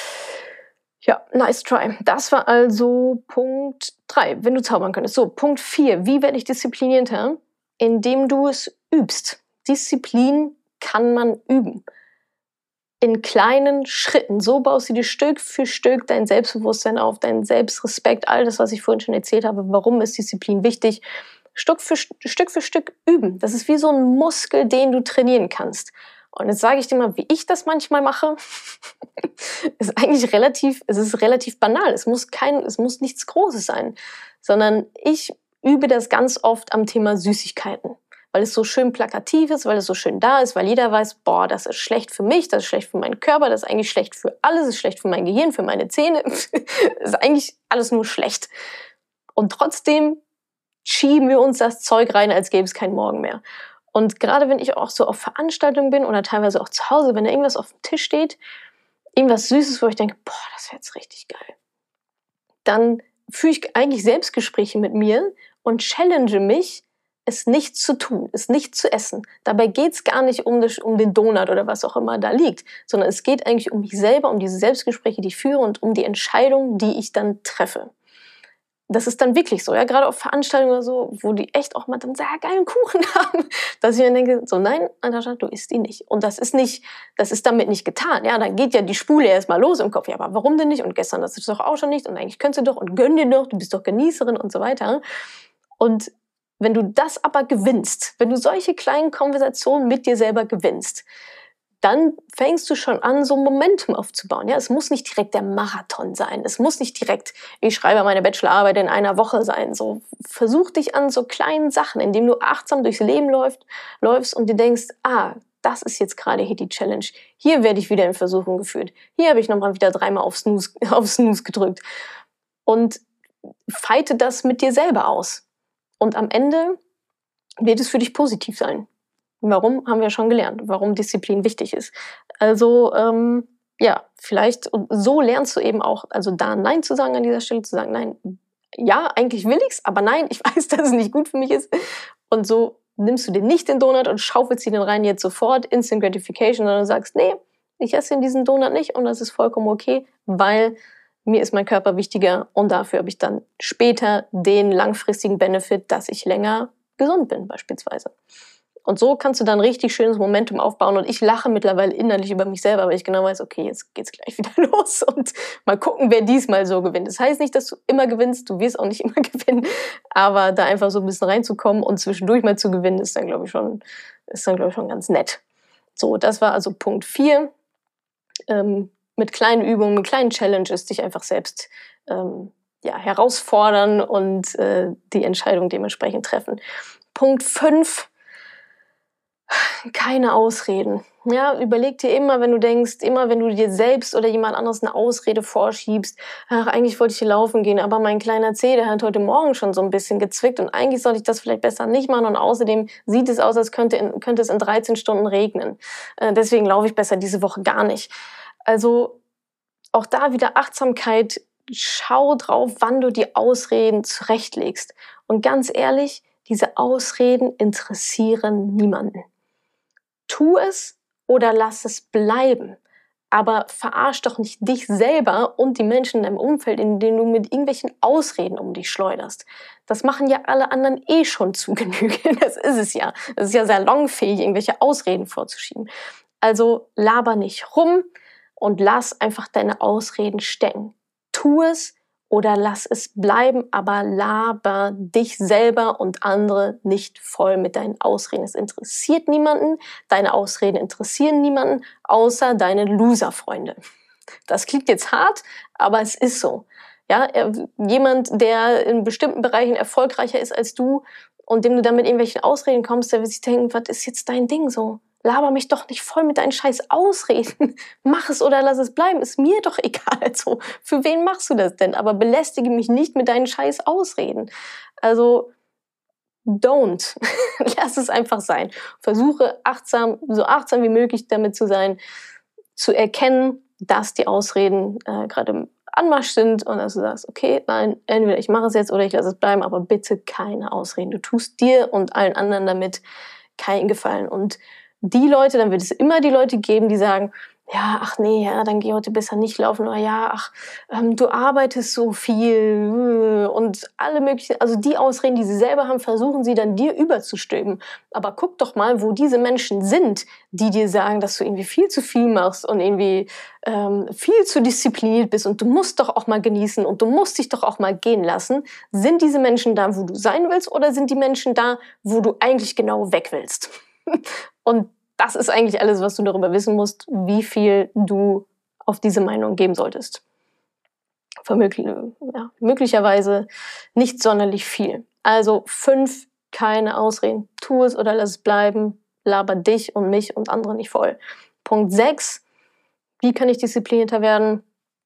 A: Ja, nice try. Das war also Punkt 3, wenn du zaubern könntest. So, Punkt 4, wie werde ich disziplinierter? Indem du es übst. Disziplin kann man üben. In kleinen Schritten. So baust du dir Stück für Stück dein Selbstbewusstsein auf, dein Selbstrespekt, all das, was ich vorhin schon erzählt habe. Warum ist Disziplin wichtig? Stück für Stück üben. Das ist wie so ein Muskel, den du trainieren kannst. Und jetzt sage ich dir mal, wie ich das manchmal mache. Es ist relativ banal. Es muss nichts Großes sein, sondern ich übe das ganz oft am Thema Süßigkeiten, weil es so schön plakativ ist, weil es so schön da ist, weil jeder weiß, boah, das ist schlecht für mich, das ist schlecht für meinen Körper, das ist eigentlich schlecht für alles, das ist schlecht für mein Gehirn, für meine Zähne. Das ist eigentlich alles nur schlecht. Und trotzdem schieben wir uns das Zeug rein, als gäbe es keinen Morgen mehr. Und gerade wenn ich auch so auf Veranstaltungen bin oder teilweise auch zu Hause, wenn da irgendwas auf dem Tisch steht, irgendwas Süßes, wo ich denke, boah, das wäre jetzt richtig geil, dann führe ich eigentlich Selbstgespräche mit mir und challenge mich, es nicht zu tun, es nicht zu essen. Dabei geht es gar nicht um den Donut oder was auch immer da liegt, sondern es geht eigentlich um mich selber, um diese Selbstgespräche, die ich führe und um die Entscheidung, die ich dann treffe. Das ist dann wirklich so, ja, gerade auf Veranstaltungen oder so, wo die echt auch mal einen sehr geilen Kuchen haben, dass ich mir denke, so, nein, Natascha, du isst ihn nicht. Und das ist damit nicht getan, ja, dann geht ja die Spule erstmal los im Kopf, ja, aber warum denn nicht? Und gestern das ist doch auch schon nicht und eigentlich könntest du doch und gönn dir doch, du bist doch Genießerin und so weiter. Und wenn du das aber gewinnst, wenn du solche kleinen Konversationen mit dir selber gewinnst, dann fängst du schon an, so ein Momentum aufzubauen. Ja, es muss nicht direkt der Marathon sein. Es muss nicht direkt, ich schreibe meine Bachelorarbeit in einer Woche sein. So, versuch dich an so kleinen Sachen, indem du achtsam durchs Leben läufst und dir denkst, das ist jetzt gerade hier die Challenge. Hier werde ich wieder in Versuchung geführt. Hier habe ich nochmal wieder 3-mal auf Snooze gedrückt. Und fighte das mit dir selber aus. Und am Ende wird es für dich positiv sein. Warum, haben wir schon gelernt, warum Disziplin wichtig ist. Also, vielleicht, und so lernst du eben auch, also da Nein zu sagen an dieser Stelle, zu sagen, nein, ja, eigentlich will ich's, aber nein, ich weiß, dass es nicht gut für mich ist. Und so nimmst du dir nicht den Donut und schaufelst ihn rein jetzt sofort, Instant Gratification, sondern du sagst, nee, ich esse diesen Donut nicht und das ist vollkommen okay, weil mir ist mein Körper wichtiger und dafür habe ich dann später den langfristigen Benefit, dass ich länger gesund bin beispielsweise. Und so kannst du dann richtig schönes Momentum aufbauen. Und ich lache mittlerweile innerlich über mich selber, weil ich genau weiß, okay, jetzt geht's gleich wieder los und mal gucken, wer diesmal so gewinnt. Das heißt nicht, dass du immer gewinnst, du wirst auch nicht immer gewinnen, aber da einfach so ein bisschen reinzukommen und zwischendurch mal zu gewinnen, ist dann, glaube ich, schon ganz nett. So, das war also Punkt 4. Mit kleinen Übungen, mit kleinen Challenges dich einfach selbst herausfordern und die Entscheidung dementsprechend treffen. Punkt 5. Keine Ausreden. Ja, überleg dir immer, wenn du dir selbst oder jemand anderes eine Ausrede vorschiebst, eigentlich wollte ich hier laufen gehen, aber mein kleiner Zeh, der hat heute Morgen schon so ein bisschen gezwickt und eigentlich sollte ich das vielleicht besser nicht machen und außerdem sieht es aus, als könnte es in 13 Stunden regnen. Deswegen laufe ich besser diese Woche gar nicht. Also auch da wieder Achtsamkeit, schau drauf, wann du die Ausreden zurechtlegst. Und ganz ehrlich, diese Ausreden interessieren niemanden. Tu es oder lass es bleiben. Aber verarsch doch nicht dich selber und die Menschen in deinem Umfeld, in denen du mit irgendwelchen Ausreden um dich schleuderst. Das machen ja alle anderen schon zu Genüge. Das ist es ja. Das ist ja salonfähig, irgendwelche Ausreden vorzuschieben. Also laber nicht rum und lass einfach deine Ausreden stecken. Tu es oder lass es bleiben, aber laber dich selber und andere nicht voll mit deinen Ausreden. Es interessiert niemanden, deine Ausreden interessieren niemanden, außer deine Loser-Freunde. Das klingt jetzt hart, aber es ist so. Ja, jemand, der in bestimmten Bereichen erfolgreicher ist als du und dem du dann mit irgendwelchen Ausreden kommst, der wird sich denken, was ist jetzt dein Ding so? Laber mich doch nicht voll mit deinen scheiß Ausreden. Mach es oder lass es bleiben. Ist mir doch egal. Also, für wen machst du das denn? Aber belästige mich nicht mit deinen scheiß Ausreden. Also, don't. Lass es einfach sein. Versuche so achtsam wie möglich damit zu sein, zu erkennen, dass die Ausreden gerade im Anmarsch sind und dass du sagst, okay, nein, entweder ich mache es jetzt oder ich lasse es bleiben, aber bitte keine Ausreden. Du tust dir und allen anderen damit keinen Gefallen. Und die Leute, dann wird es immer die Leute geben, die sagen, ja, ach nee, ja, dann geh heute besser nicht laufen oder ja, ach, du arbeitest so viel und alle möglichen, also die Ausreden, die sie selber haben, versuchen sie dann dir überzustülpen. Aber guck doch mal, wo diese Menschen sind, die dir sagen, dass du irgendwie viel zu viel machst und irgendwie viel zu diszipliniert bist und du musst doch auch mal genießen und du musst dich doch auch mal gehen lassen. Sind diese Menschen da, wo du sein willst oder sind die Menschen da, wo du eigentlich genau weg willst? Und das ist eigentlich alles, was du darüber wissen musst, wie viel du auf diese Meinung geben solltest. Möglicherweise nicht sonderlich viel. Also 5, keine Ausreden. Tu es oder lass es bleiben. Laber dich und mich und andere nicht voll. Punkt 6. Wie kann ich disziplinierter werden?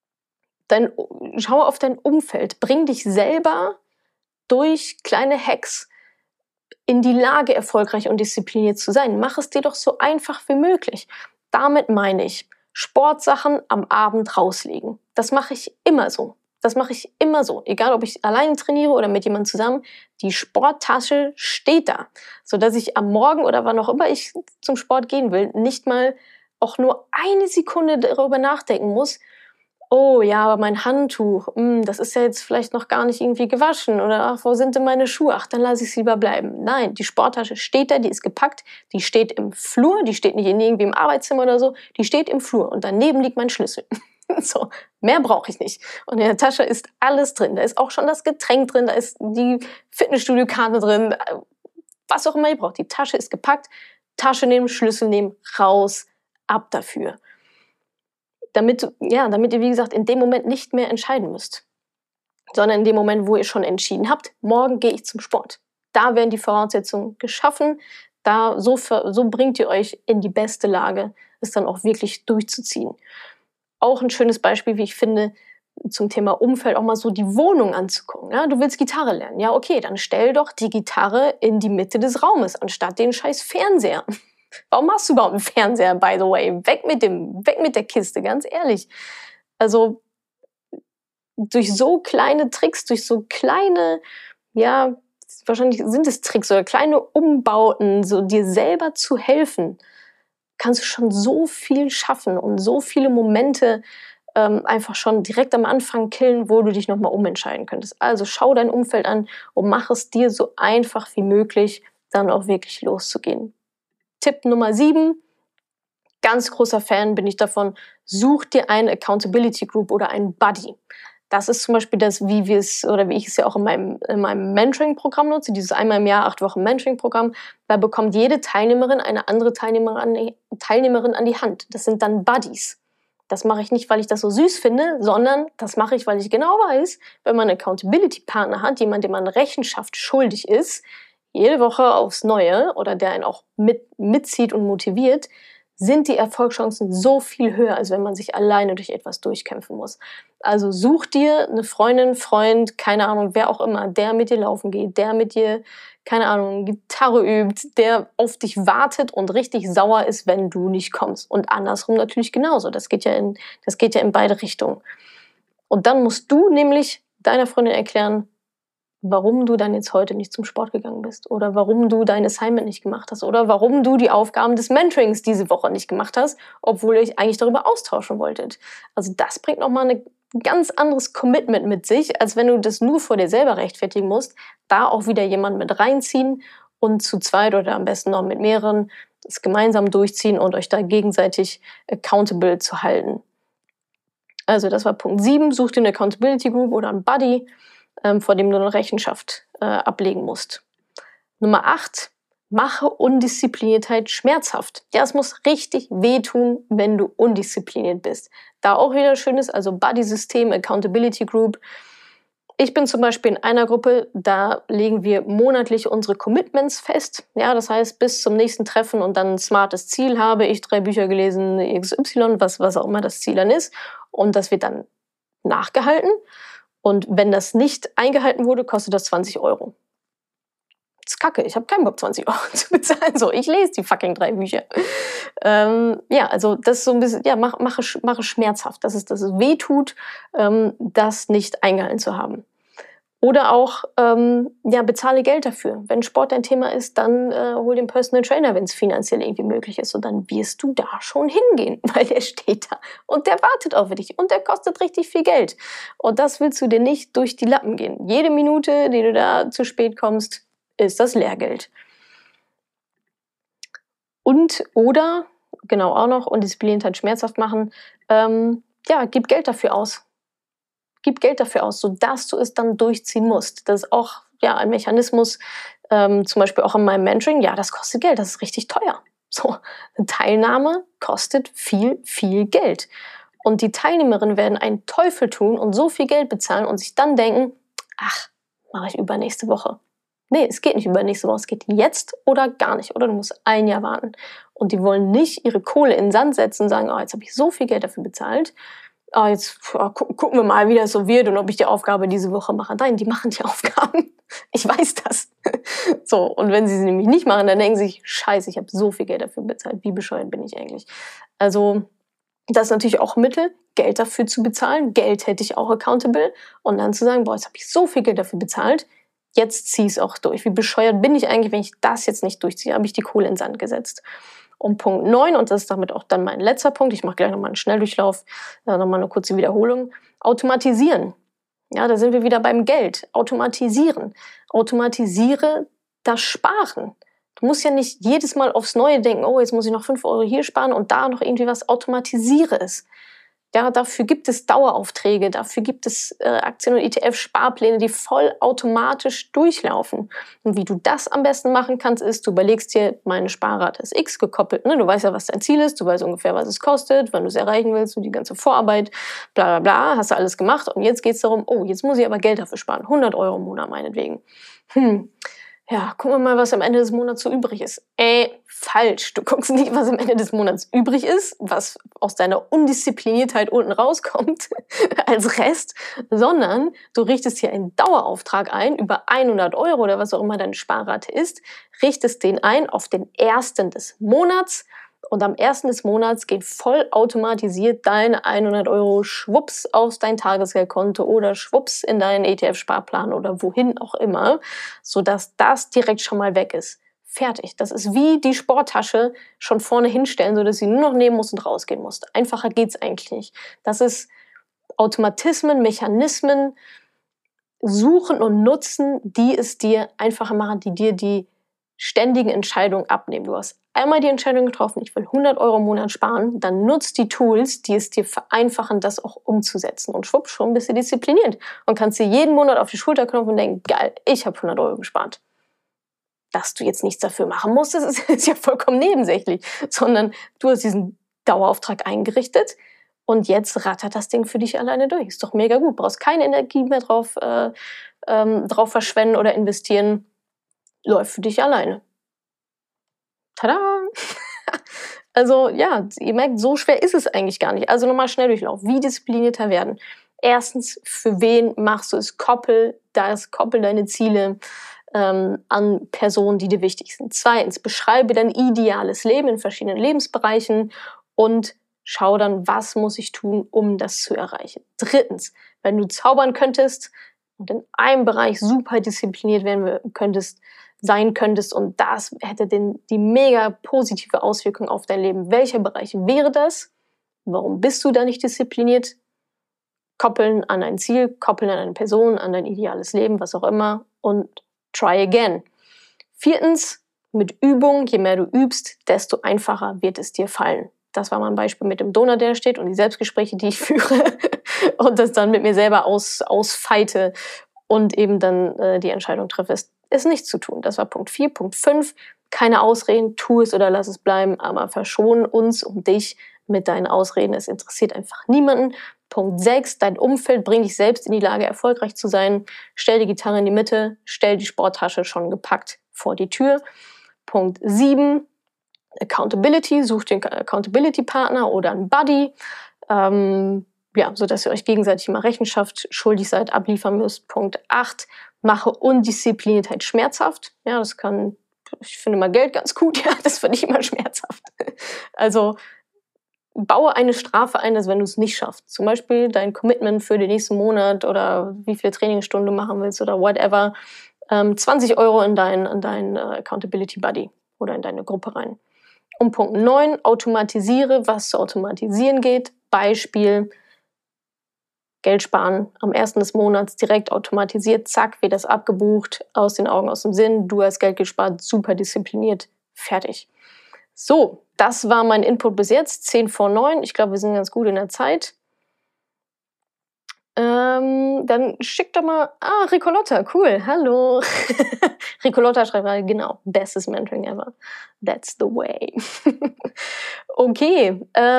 A: Schau auf dein Umfeld. Bring dich selber durch kleine Hacks in die Lage, erfolgreich und diszipliniert zu sein. Mach es dir doch so einfach wie möglich. Damit meine ich, Sportsachen am Abend rauslegen. Das mache ich immer so. Egal, ob ich alleine trainiere oder mit jemandem zusammen. Die Sporttasche steht da, sodass ich am Morgen oder wann auch immer ich zum Sport gehen will, nicht mal auch nur eine Sekunde darüber nachdenken muss, oh ja, aber mein Handtuch, das ist ja jetzt vielleicht noch gar nicht irgendwie gewaschen oder ach, wo sind denn meine Schuhe? Ach, dann lasse ich es lieber bleiben. Nein, die Sporttasche steht da, die ist gepackt, die steht im Flur, die steht nicht irgendwie im Arbeitszimmer oder so, die steht im Flur und daneben liegt mein Schlüssel. So, mehr brauche ich nicht. Und in der Tasche ist alles drin. Da ist auch schon das Getränk drin, da ist die Fitnessstudio-Karte drin, was auch immer ihr braucht. Die Tasche ist gepackt, Tasche nehmen, Schlüssel nehmen, raus, ab dafür. Damit ihr, wie gesagt, in dem Moment nicht mehr entscheiden müsst, sondern in dem Moment, wo ihr schon entschieden habt, morgen gehe ich zum Sport. Da werden die Voraussetzungen geschaffen, so bringt ihr euch in die beste Lage, es dann auch wirklich durchzuziehen. Auch ein schönes Beispiel, wie ich finde, zum Thema Umfeld, auch mal so die Wohnung anzugucken. Ja, du willst Gitarre lernen. Ja, okay, dann stell doch die Gitarre in die Mitte des Raumes, anstatt den scheiß Fernseher. Warum machst du überhaupt einen Fernseher, by the way? Weg mit der Kiste, ganz ehrlich. Also durch so kleine Tricks, durch so kleine, ja, wahrscheinlich sind es Tricks oder kleine Umbauten, so dir selber zu helfen, kannst du schon so viel schaffen und so viele Momente einfach schon direkt am Anfang killen, wo du dich nochmal umentscheiden könntest. Also schau dein Umfeld an und mach es dir so einfach wie möglich, dann auch wirklich loszugehen. Tipp Nummer 7, ganz großer Fan bin ich davon, such dir eine Accountability Group oder einen Buddy. Das ist zum Beispiel das, wie ich es ja auch in meinem Mentoring-Programm nutze, dieses einmal im Jahr 8 Wochen Mentoring-Programm. Da bekommt jede Teilnehmerin eine andere Teilnehmerin an die Hand. Das sind dann Buddies. Das mache ich nicht, weil ich das so süß finde, sondern das mache ich, weil ich genau weiß, wenn man einen Accountability-Partner hat, jemand, dem man Rechenschaft schuldig ist, jede Woche aufs Neue oder der einen auch mitzieht und motiviert, sind die Erfolgschancen so viel höher, als wenn man sich alleine durch etwas durchkämpfen muss. Also such dir eine Freundin, Freund, keine Ahnung, wer auch immer, der mit dir laufen geht, der mit dir, keine Ahnung, Gitarre übt, der auf dich wartet und richtig sauer ist, wenn du nicht kommst. Und andersrum natürlich genauso. Das geht ja in beide Richtungen. Und dann musst du nämlich deiner Freundin erklären, warum du dann jetzt heute nicht zum Sport gegangen bist oder warum du dein Assignment nicht gemacht hast oder warum du die Aufgaben des Mentorings diese Woche nicht gemacht hast, obwohl ihr euch eigentlich darüber austauschen wolltet. Also das bringt nochmal ein ganz anderes Commitment mit sich, als wenn du das nur vor dir selber rechtfertigen musst, da auch wieder jemanden mit reinziehen und zu zweit oder am besten noch mit mehreren es gemeinsam durchziehen und euch da gegenseitig accountable zu halten. Also das war Punkt 7, such dir eine Accountability Group oder einen Buddy, vor dem du eine Rechenschaft ablegen musst. Nummer 8, mache Undiszipliniertheit schmerzhaft. Ja, es muss richtig wehtun, wenn du undiszipliniert bist. Da auch wieder schön ist, also Buddy-System, Accountability Group. Ich bin zum Beispiel in einer Gruppe, da legen wir monatlich unsere Commitments fest. Ja, das heißt, bis zum nächsten Treffen und dann ein smartes Ziel habe ich 3 Bücher gelesen, XY, was auch immer das Ziel dann ist. Und das wird dann nachgehalten. Und wenn das nicht eingehalten wurde, kostet das 20 Euro. Das ist kacke, ich habe keinen Bock, 20 Euro zu bezahlen. So, ich lese die fucking 3 Bücher. Ja, also das ist so ein bisschen, ja, mache schmerzhaft, dass es weh tut, das nicht eingehalten zu haben. Oder auch, ja, bezahle Geld dafür. Wenn Sport dein Thema ist, dann hol den Personal Trainer, wenn es finanziell irgendwie möglich ist. Und dann wirst du da schon hingehen, weil der steht da und der wartet auf dich und der kostet richtig viel Geld. Und das willst du dir nicht durch die Lappen gehen. Jede Minute, die du da zu spät kommst, ist das Lehrgeld. Und, oder, genau auch noch, Undiszipliniert schmerzhaft machen, ja, gib Geld dafür aus. Gib Geld dafür aus, sodass du es dann durchziehen musst. Das ist auch ja, ein Mechanismus, zum Beispiel auch in meinem Mentoring. Ja, das kostet Geld, das ist richtig teuer. So, eine Teilnahme kostet viel, viel Geld. Und die Teilnehmerinnen werden einen Teufel tun und so viel Geld bezahlen und sich dann denken, ach, mache ich übernächste Woche. Nee, es geht nicht übernächste Woche, es geht jetzt oder gar nicht. Oder du musst 1 Jahr warten. Und die wollen nicht ihre Kohle in den Sand setzen und sagen, oh, jetzt habe ich so viel Geld dafür bezahlt. Jetzt gucken wir mal, wie das so wird und ob ich die Aufgabe diese Woche mache. Nein, die machen die Aufgaben. Ich weiß das. So, und wenn sie nämlich nicht machen, dann denken sie sich, scheiße, ich habe so viel Geld dafür bezahlt. Wie bescheuert bin ich eigentlich? Also, das ist natürlich auch ein Mittel, Geld dafür zu bezahlen. Geld hätte ich auch accountable. Und dann zu sagen, boah, jetzt habe ich so viel Geld dafür bezahlt, jetzt zieh ich es auch durch. Wie bescheuert bin ich eigentlich, wenn ich das jetzt nicht durchziehe? Habe ich die Kohle in den Sand gesetzt. Und Punkt 9, und das ist damit auch dann mein letzter Punkt, ich mache gleich nochmal einen Schnelldurchlauf, nochmal eine kurze Wiederholung, automatisieren. Ja, da sind wir wieder beim Geld. Automatisieren. Automatisiere das Sparen. Du musst ja nicht jedes Mal aufs Neue denken, oh, jetzt muss ich noch 5 Euro hier sparen und da noch irgendwie was. Automatisiere es. Ja, dafür gibt es Daueraufträge, dafür gibt es Aktien- und ETF-Sparpläne, die vollautomatisch durchlaufen. Und wie du das am besten machen kannst, ist, du überlegst dir, meine Sparrate ist X gekoppelt. Ne? Du weißt ja, was dein Ziel ist, du weißt ungefähr, was es kostet, wann du es erreichen willst, und die ganze Vorarbeit, bla bla bla, hast du alles gemacht. Und jetzt geht es darum, oh, jetzt muss ich aber Geld dafür sparen, 100 Euro im Monat meinetwegen. Ja, gucken wir mal, was am Ende des Monats so übrig ist. Falsch. Du guckst nicht, was am Ende des Monats übrig ist, was aus deiner Undiszipliniertheit unten rauskommt als Rest, sondern du richtest hier einen Dauerauftrag ein über 100 Euro oder was auch immer deine Sparrate ist, richtest den ein auf den 1. des Monats und am 1. des Monats gehen vollautomatisiert deine 100 Euro schwupps auf dein Tagesgeldkonto oder schwupps in deinen ETF-Sparplan oder wohin auch immer, sodass das direkt schon mal weg ist. Fertig. Das ist wie die Sporttasche schon vorne hinstellen, sodass sie nur noch nehmen muss und rausgehen muss. Einfacher geht's eigentlich nicht. Das ist Automatismen, Mechanismen suchen und nutzen, die es dir einfacher machen, die dir die ständigen Entscheidungen abnehmen. Du hast einmal die Entscheidung getroffen, ich will 100 Euro im Monat sparen, dann nutzt die Tools, die es dir vereinfachen, das auch umzusetzen. Und schwupp, schon bist du diszipliniert und kannst dir jeden Monat auf die Schulter klopfen und denken, geil, ich habe 100 Euro gespart. Dass du jetzt nichts dafür machen musst, das ist ja vollkommen nebensächlich, sondern du hast diesen Dauerauftrag eingerichtet und jetzt rattert das Ding für dich alleine durch. Ist doch mega gut, brauchst keine Energie mehr drauf verschwenden oder investieren, läuft für dich alleine. Tada! Also ja, ihr merkt, so schwer ist es eigentlich gar nicht. Also nochmal Schnelldurchlauf, wie disziplinierter werden. Erstens, für wen machst du es? Koppel deine Ziele an Personen, die dir wichtig sind. Zweitens, beschreibe dein ideales Leben in verschiedenen Lebensbereichen und schau dann, was muss ich tun, um das zu erreichen. Drittens, wenn du zaubern könntest und in einem Bereich super diszipliniert sein könntest und das hätte die mega positive Auswirkung auf dein Leben. Welcher Bereich wäre das? Warum bist du da nicht diszipliniert? Koppeln an ein Ziel, koppeln an eine Person, an dein ideales Leben, was auch immer und try again. Viertens, mit Übung, je mehr du übst, desto einfacher wird es dir fallen. Das war mein Beispiel mit dem Donut, der steht und die Selbstgespräche, die ich führe und das dann mit mir selber ausfeite und eben dann die Entscheidung treffe, es nicht zu tun. Das war Punkt 4. Punkt 5, keine Ausreden, tu es oder lass es bleiben, aber verschone uns um dich mit deinen Ausreden. Es interessiert einfach niemanden. Punkt 6, dein Umfeld bringt dich selbst in die Lage, erfolgreich zu sein. Stell die Gitarre in die Mitte, stell die Sporttasche schon gepackt vor die Tür. Punkt 7, Accountability, such den Accountability-Partner oder einen Buddy, sodass ihr euch gegenseitig immer Rechenschaft schuldig seid, abliefern müsst. Punkt 8, mache Undiszipliniertheit schmerzhaft. Ja, ich finde mal Geld ganz gut, ja, das finde ich immer schmerzhaft. Also baue eine Strafe ein, dass wenn du es nicht schaffst, zum Beispiel dein Commitment für den nächsten Monat oder wie viele Trainingsstunden du machen willst oder whatever, 20 € in dein Accountability Buddy oder in deine Gruppe rein. Und Punkt 9, automatisiere, was zu automatisieren geht. Beispiel, Geld sparen am 1. des Monats direkt automatisiert, zack, wird das abgebucht, aus den Augen, aus dem Sinn, du hast Geld gespart, super diszipliniert, fertig. So, das war mein Input bis jetzt, 10 vor 9. Ich glaube, wir sind ganz gut in der Zeit. Dann schick doch mal, Ricolotta, cool, hallo. Ricolotta schreibt gerade, genau, bestes Mentoring ever. That's the way. Okay,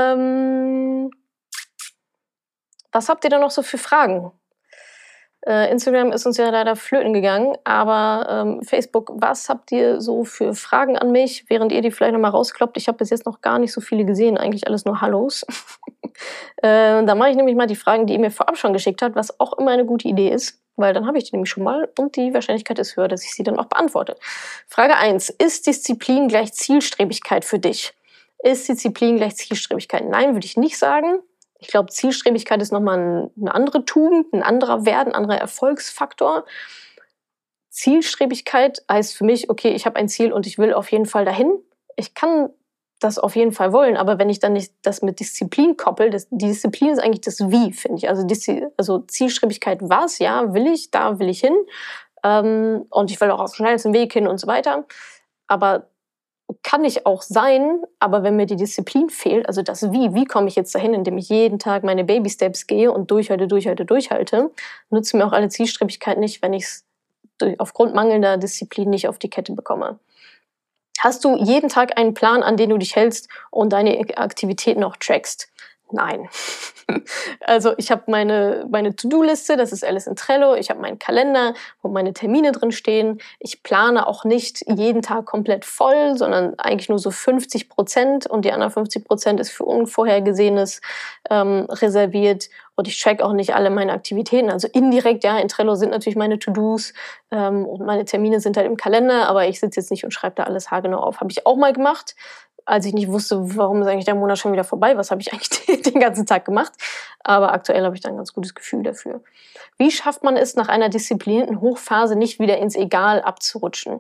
A: was habt ihr da noch so für Fragen? Instagram ist uns ja leider flöten gegangen, aber Facebook, was habt ihr so für Fragen an mich, während ihr die vielleicht nochmal rauskloppt? Ich habe bis jetzt noch gar nicht so viele gesehen, eigentlich alles nur Hallos. Da mache ich nämlich mal die Fragen, die ihr mir vorab schon geschickt habt, was auch immer eine gute Idee ist, weil dann habe ich die nämlich schon mal und die Wahrscheinlichkeit ist höher, dass ich sie dann auch beantworte. Frage 1, ist Disziplin gleich Zielstrebigkeit für dich? Ist Disziplin gleich Zielstrebigkeit? Nein, würde ich nicht sagen. Ich glaube, Zielstrebigkeit ist nochmal eine andere Tugend, ein anderer Wert, ein anderer Erfolgsfaktor. Zielstrebigkeit heißt für mich, okay, ich habe ein Ziel und ich will auf jeden Fall dahin. Ich kann das auf jeden Fall wollen, aber wenn ich dann nicht das mit Disziplin koppel, die Disziplin ist eigentlich das Wie, finde ich. Also Zielstrebigkeit, was, ja, will ich, da will ich hin. Und ich will auch auf den schnellsten Weg hin und so weiter. Aber kann ich auch sein, aber wenn mir die Disziplin fehlt, also das wie komme ich jetzt dahin, indem ich jeden Tag meine Baby-Steps gehe und durchhalte, nützt mir auch alle Zielstrebigkeit nicht, wenn ich es aufgrund mangelnder Disziplin nicht auf die Kette bekomme. Hast du jeden Tag einen Plan, an den du dich hältst und deine Aktivitäten auch trackst? Nein. Also ich habe meine To-Do-Liste, das ist alles in Trello. Ich habe meinen Kalender, wo meine Termine drin stehen. Ich plane auch nicht jeden Tag komplett voll, sondern eigentlich nur so 50% und die anderen 50% ist für Unvorhergesehenes reserviert. Und ich track auch nicht alle meine Aktivitäten. Also indirekt, ja, in Trello sind natürlich meine To-Dos und meine Termine sind halt im Kalender, aber ich sitze jetzt nicht und schreibe da alles haargenau auf. Habe ich auch mal gemacht, als ich nicht wusste, warum ist eigentlich der Monat schon wieder vorbei, was habe ich eigentlich den ganzen Tag gemacht. Aber aktuell habe ich da ein ganz gutes Gefühl dafür. Wie schafft man es, nach einer disziplinierten Hochphase nicht wieder ins Egal abzurutschen?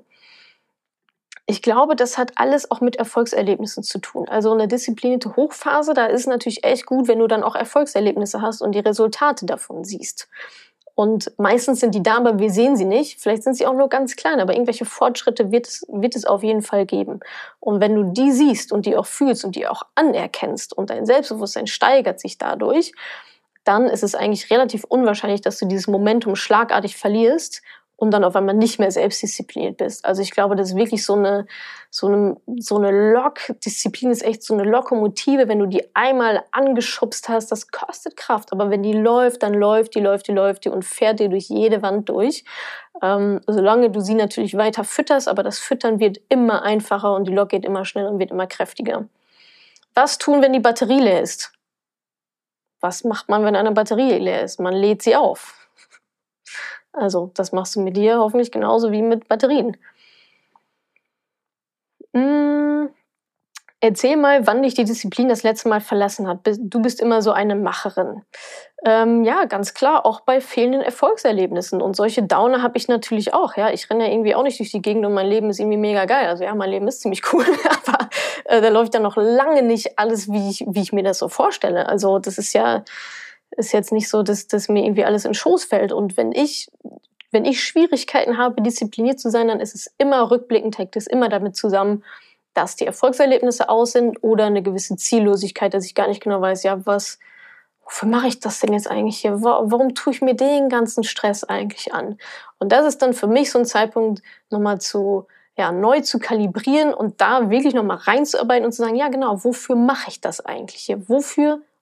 A: Ich glaube, das hat alles auch mit Erfolgserlebnissen zu tun. Also eine disziplinierte Hochphase, da ist natürlich echt gut, wenn du dann auch Erfolgserlebnisse hast und die Resultate davon siehst. Und meistens sind die da, aber wir sehen sie nicht. Vielleicht sind sie auch nur ganz klein, aber irgendwelche Fortschritte wird es auf jeden Fall geben. Und wenn du die siehst und die auch fühlst und die auch anerkennst und dein Selbstbewusstsein steigert sich dadurch, dann ist es eigentlich relativ unwahrscheinlich, dass du dieses Momentum schlagartig verlierst und dann auf einmal nicht mehr selbstdiszipliniert bist. Also ich glaube, das ist wirklich so eine Disziplin ist echt so eine Lokomotive, wenn du die einmal angeschubst hast, das kostet Kraft, aber wenn die läuft, dann läuft die und fährt dir durch jede Wand durch. Solange du sie natürlich weiter fütterst, aber das Füttern wird immer einfacher und die Lok geht immer schneller und wird immer kräftiger. Was tun, wenn die Batterie leer ist? Was macht man, wenn eine Batterie leer ist? Man lädt sie auf. Also, das machst du mit dir hoffentlich genauso wie mit Batterien. Erzähl mal, wann dich die Disziplin das letzte Mal verlassen hat. Du bist immer so eine Macherin. Ja, ganz klar, auch bei fehlenden Erfolgserlebnissen. Und solche Downer habe ich natürlich auch. Ja, ich renne ja irgendwie auch nicht durch die Gegend und mein Leben ist irgendwie mega geil. Also ja, mein Leben ist ziemlich cool, aber da läuft ja noch lange nicht alles, wie ich mir das so vorstelle. Also das ist jetzt nicht so, dass mir irgendwie alles in den Schoß fällt. Und wenn ich Schwierigkeiten habe, diszipliniert zu sein, dann ist es immer rückblickend, hängt es immer damit zusammen, dass die Erfolgserlebnisse aus sind oder eine gewisse Ziellosigkeit, dass ich gar nicht genau weiß, ja, wofür mache ich das denn jetzt eigentlich hier? Warum tue ich mir den ganzen Stress eigentlich an? Und das ist dann für mich so ein Zeitpunkt, nochmal neu zu kalibrieren und da wirklich nochmal reinzuarbeiten und zu sagen, ja genau, wofür mache ich das eigentlich hier? Wofür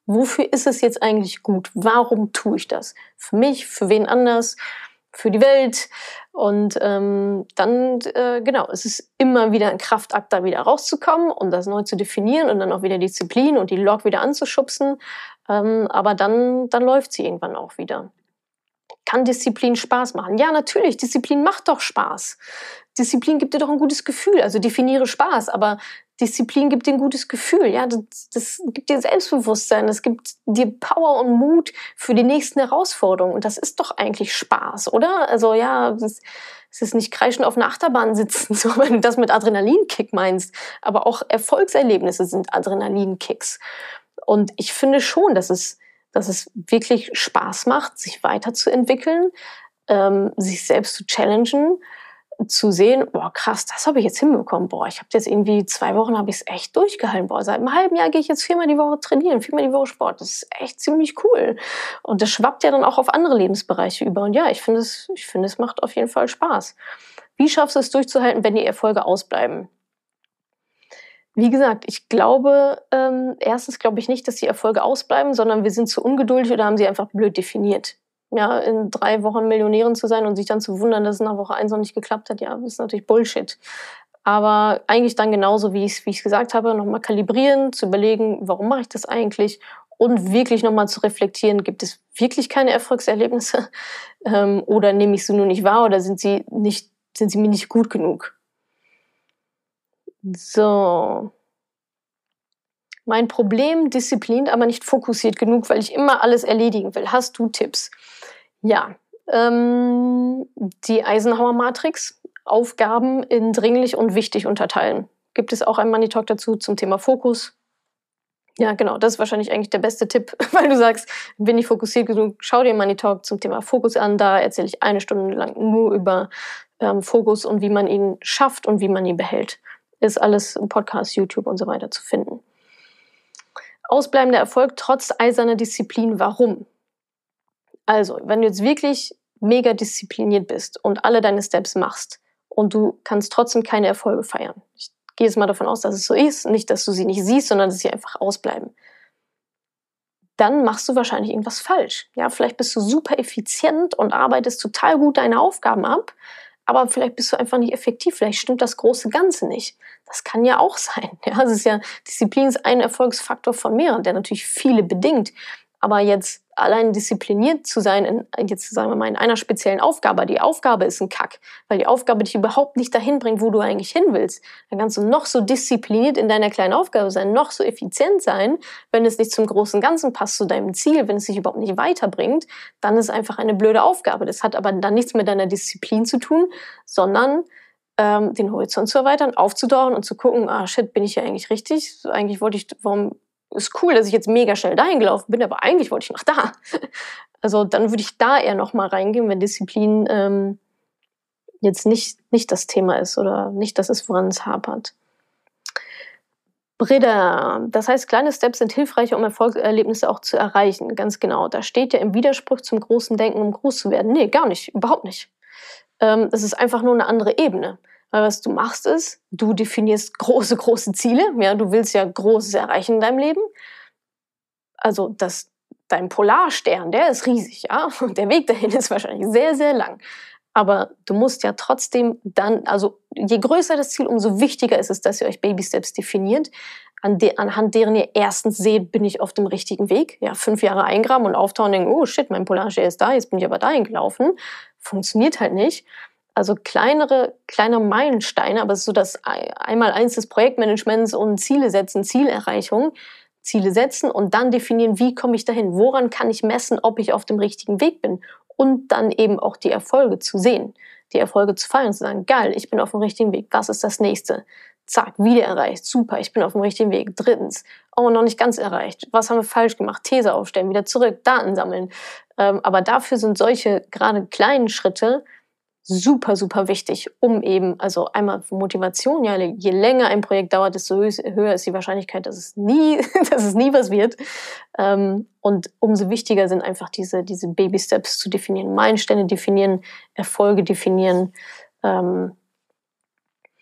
A: Wofür ist es jetzt eigentlich gut? Warum tue ich das? Für mich, für wen anders, für die Welt? Und genau, es ist immer wieder ein Kraftakt, da wieder rauszukommen und das neu zu definieren und dann auch wieder Disziplin und die Lok wieder anzuschubsen. Aber dann läuft sie irgendwann auch wieder. Kann Disziplin Spaß machen? Ja, natürlich, Disziplin macht doch Spaß. Disziplin gibt dir doch ein gutes Gefühl. Also definiere Spaß, aber Disziplin gibt dir ein gutes Gefühl. Ja, das gibt dir Selbstbewusstsein, das gibt dir Power und Mut für die nächsten Herausforderungen. Und das ist doch eigentlich Spaß, oder? Also ja, es ist nicht kreischend auf einer Achterbahn sitzen, so wenn du das mit Adrenalinkick meinst. Aber auch Erfolgserlebnisse sind Adrenalinkicks. Und ich finde schon, dass es wirklich Spaß macht, sich weiterzuentwickeln, sich selbst zu challengen, zu sehen, boah, krass, das habe ich jetzt hinbekommen. Boah, ich habe jetzt irgendwie 2 Wochen habe ich es echt durchgehalten. Boah, seit einem halben Jahr gehe ich jetzt 4-mal die Woche trainieren, 4-mal die Woche Sport. Das ist echt ziemlich cool. Und das schwappt ja dann auch auf andere Lebensbereiche über. Und ja, ich finde, es macht auf jeden Fall Spaß. Wie schaffst du es durchzuhalten, wenn die Erfolge ausbleiben? Wie gesagt, erstens glaube ich nicht, dass die Erfolge ausbleiben, sondern wir sind zu ungeduldig oder haben sie einfach blöd definiert. Ja, in 3 Wochen Millionärin zu sein und sich dann zu wundern, dass es nach Woche 1 noch nicht geklappt hat, ja, ist natürlich Bullshit. Aber eigentlich dann genauso, wie ich es gesagt habe, nochmal kalibrieren, zu überlegen, warum mache ich das eigentlich? Und wirklich nochmal zu reflektieren, gibt es wirklich keine Erfolgserlebnisse? Oder nehme ich sie nur nicht wahr oder sind sie mir nicht gut genug? So. Mein Problem, diszipliniert, aber nicht fokussiert genug, weil ich immer alles erledigen will. Hast du Tipps? Ja, die Eisenhower-Matrix, Aufgaben in dringlich und wichtig unterteilen. Gibt es auch einen Money Talk dazu zum Thema Fokus? Ja, genau, das ist wahrscheinlich eigentlich der beste Tipp, weil du sagst, bin ich fokussiert genug, schau dir Money Talk zum Thema Fokus an. Da erzähle ich 1 Stunde lang nur über Fokus und wie man ihn schafft und wie man ihn behält. Ist alles im Podcast, YouTube und so weiter zu finden. Ausbleibender Erfolg trotz eiserner Disziplin. Warum? Also, wenn du jetzt wirklich mega diszipliniert bist und alle deine Steps machst und du kannst trotzdem keine Erfolge feiern. Ich gehe jetzt mal davon aus, dass es so ist. Nicht, dass du sie nicht siehst, sondern dass sie einfach ausbleiben. Dann machst du wahrscheinlich irgendwas falsch. Ja, vielleicht bist du super effizient und arbeitest total gut deine Aufgaben ab, aber vielleicht bist du einfach nicht effektiv. Vielleicht stimmt das große Ganze nicht. Das kann ja auch sein. Ja, Disziplin ist ein Erfolgsfaktor von mehreren, der natürlich viele bedingt. Aber jetzt allein diszipliniert zu sein, jetzt sagen wir mal in einer speziellen Aufgabe, die Aufgabe ist ein Kack, weil die Aufgabe dich überhaupt nicht dahin bringt, wo du eigentlich hin willst. Dann kannst du noch so diszipliniert in deiner kleinen Aufgabe sein, noch so effizient sein, wenn es nicht zum großen Ganzen passt, zu deinem Ziel, wenn es dich überhaupt nicht weiterbringt, dann ist es einfach eine blöde Aufgabe. Das hat aber dann nichts mit deiner Disziplin zu tun, sondern den Horizont zu erweitern, aufzudauern und zu gucken, shit, bin ich hier eigentlich richtig? Eigentlich warum ist cool, dass ich jetzt mega schnell dahin gelaufen bin, aber eigentlich wollte ich noch da. Also dann würde ich da eher noch mal reingehen, wenn Disziplin jetzt nicht das Thema ist oder nicht das ist, woran es hapert. Britta, das heißt, kleine Steps sind hilfreich, um Erfolgserlebnisse auch zu erreichen. Ganz genau. Da steht ja im Widerspruch zum großen Denken, um groß zu werden. Nee, gar nicht. Überhaupt nicht. Das ist einfach nur eine andere Ebene. Weil was du machst ist, du definierst große Ziele. Ja, du willst ja Großes erreichen in deinem Leben. Also dein Polarstern, der ist riesig, ja. Und der Weg dahin ist wahrscheinlich sehr, sehr lang. Aber du musst ja trotzdem dann, also je größer das Ziel, umso wichtiger ist es, dass ihr euch Baby-Steps definiert, anhand deren ihr erstens seht, bin ich auf dem richtigen Weg. Ja, 5 Jahre eingraben und auftauen und denken, oh shit, mein Polarstern ist da, jetzt bin ich aber dahin gelaufen. Funktioniert halt nicht. Also kleine Meilensteine, aber es ist so das Einmaleins des Projektmanagements und Ziele setzen, Zielerreichung, Ziele setzen und dann definieren, wie komme ich dahin, woran kann ich messen, ob ich auf dem richtigen Weg bin und dann eben auch die Erfolge zu sehen, die Erfolge zu feiern und zu sagen, geil, ich bin auf dem richtigen Weg, was ist das nächste? Zack, wieder erreicht, super, ich bin auf dem richtigen Weg. 3, oh, noch nicht ganz erreicht, was haben wir falsch gemacht? These aufstellen, wieder zurück, Daten sammeln. Aber dafür sind solche gerade kleinen Schritte super, super wichtig, um eben, also einmal Motivation, ja, je länger ein Projekt dauert, desto höher ist die Wahrscheinlichkeit, dass es nie was wird. Und umso wichtiger sind einfach diese Baby-Steps zu definieren, Meilensteine definieren, Erfolge definieren.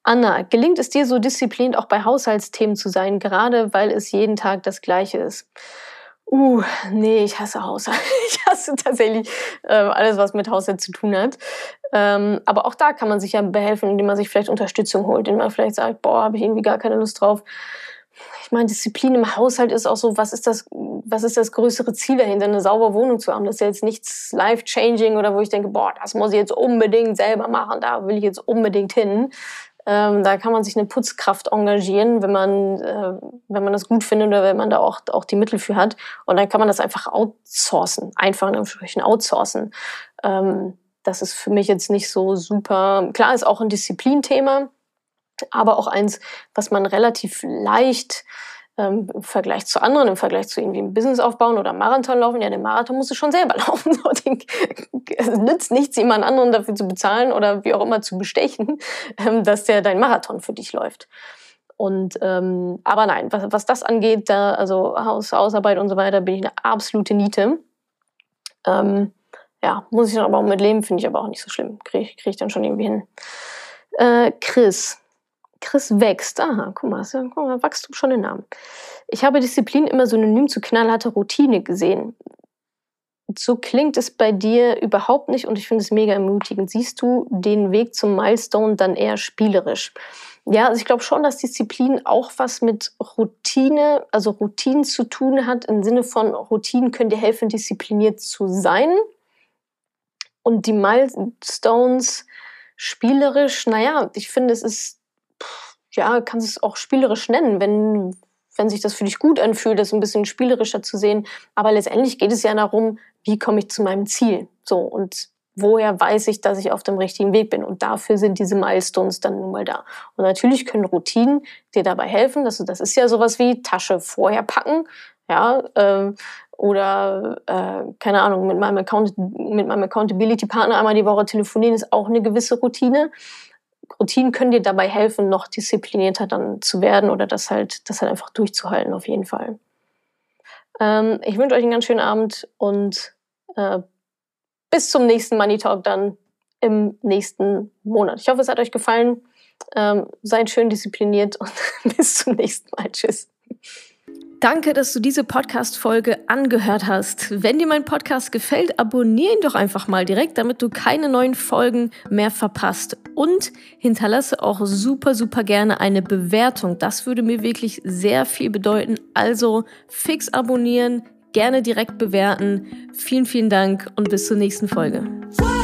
A: Anna, gelingt es dir so diszipliniert auch bei Haushaltsthemen zu sein, gerade weil es jeden Tag das Gleiche ist? Nee, ich hasse Haushalt. Ich hasse tatsächlich alles, was mit Haushalt zu tun hat. Aber auch da kann man sich ja behelfen, indem man sich vielleicht Unterstützung holt, indem man vielleicht sagt, habe ich irgendwie gar keine Lust drauf. Ich meine, Disziplin im Haushalt ist auch so, was ist das größere Ziel dahinter, eine saubere Wohnung zu haben? Das ist ja jetzt nichts life-changing oder wo ich denke, das muss ich jetzt unbedingt selber machen, da will ich jetzt unbedingt hin. Da kann man sich eine Putzkraft engagieren, wenn man das gut findet oder wenn man da auch die Mittel für hat. Und dann kann man das einfach outsourcen, einfach in Anführungsstrichen outsourcen. Das ist für mich jetzt nicht so super. Klar, ist auch ein Disziplinthema, aber auch eins, was man relativ leicht im Vergleich zu anderen, im Vergleich zu irgendwie ein Business aufbauen oder Marathon laufen. Ja, den Marathon musst du schon selber laufen. Es nützt nichts, jemand anderen dafür zu bezahlen oder wie auch immer zu bestechen, dass der dein Marathon für dich läuft. Und aber nein, was das angeht, also Hausarbeit und so weiter, bin ich eine absolute Niete. Muss ich dann aber auch mit leben, finde ich aber auch nicht so schlimm. Krieg ich dann schon irgendwie hin. Chris wächst. Aha, guck mal, Wachstum schon den Namen. Ich habe Disziplin immer synonym zu knallharter Routine gesehen. So klingt es bei dir überhaupt nicht und ich finde es mega ermutigend. Siehst du den Weg zum Milestone dann eher spielerisch? Ja, also ich glaube schon, dass Disziplin auch was mit Routine, also Routinen zu tun hat, im Sinne von Routinen können dir helfen, diszipliniert zu sein. Und die Milestones spielerisch, ich finde, es ist, kannst es auch spielerisch nennen, wenn sich das für dich gut anfühlt, das ein bisschen spielerischer zu sehen. Aber letztendlich geht es ja darum, wie komme ich zu meinem Ziel? So, und woher weiß ich, dass ich auf dem richtigen Weg bin? Und dafür sind diese Milestones dann nun mal da. Und natürlich können Routinen dir dabei helfen. Das ist ja sowas wie Tasche vorher packen, oder keine Ahnung, mit meinem Accountability-Partner einmal die Woche telefonieren, ist auch eine gewisse Routine. Routinen können dir dabei helfen, noch disziplinierter dann zu werden oder das halt einfach durchzuhalten, auf jeden Fall. Ich wünsche euch einen ganz schönen Abend und bis zum nächsten Money Talk dann im nächsten Monat. Ich hoffe, es hat euch gefallen. Seid schön diszipliniert und bis zum nächsten Mal. Tschüss. Danke, dass du diese Podcast-Folge angehört hast. Wenn dir mein Podcast gefällt, abonniere ihn doch einfach mal direkt, damit du keine neuen Folgen mehr verpasst. Und hinterlasse auch super, super gerne eine Bewertung. Das würde mir wirklich sehr viel bedeuten. Also fix abonnieren, gerne direkt bewerten. Vielen, vielen Dank und bis zur nächsten Folge.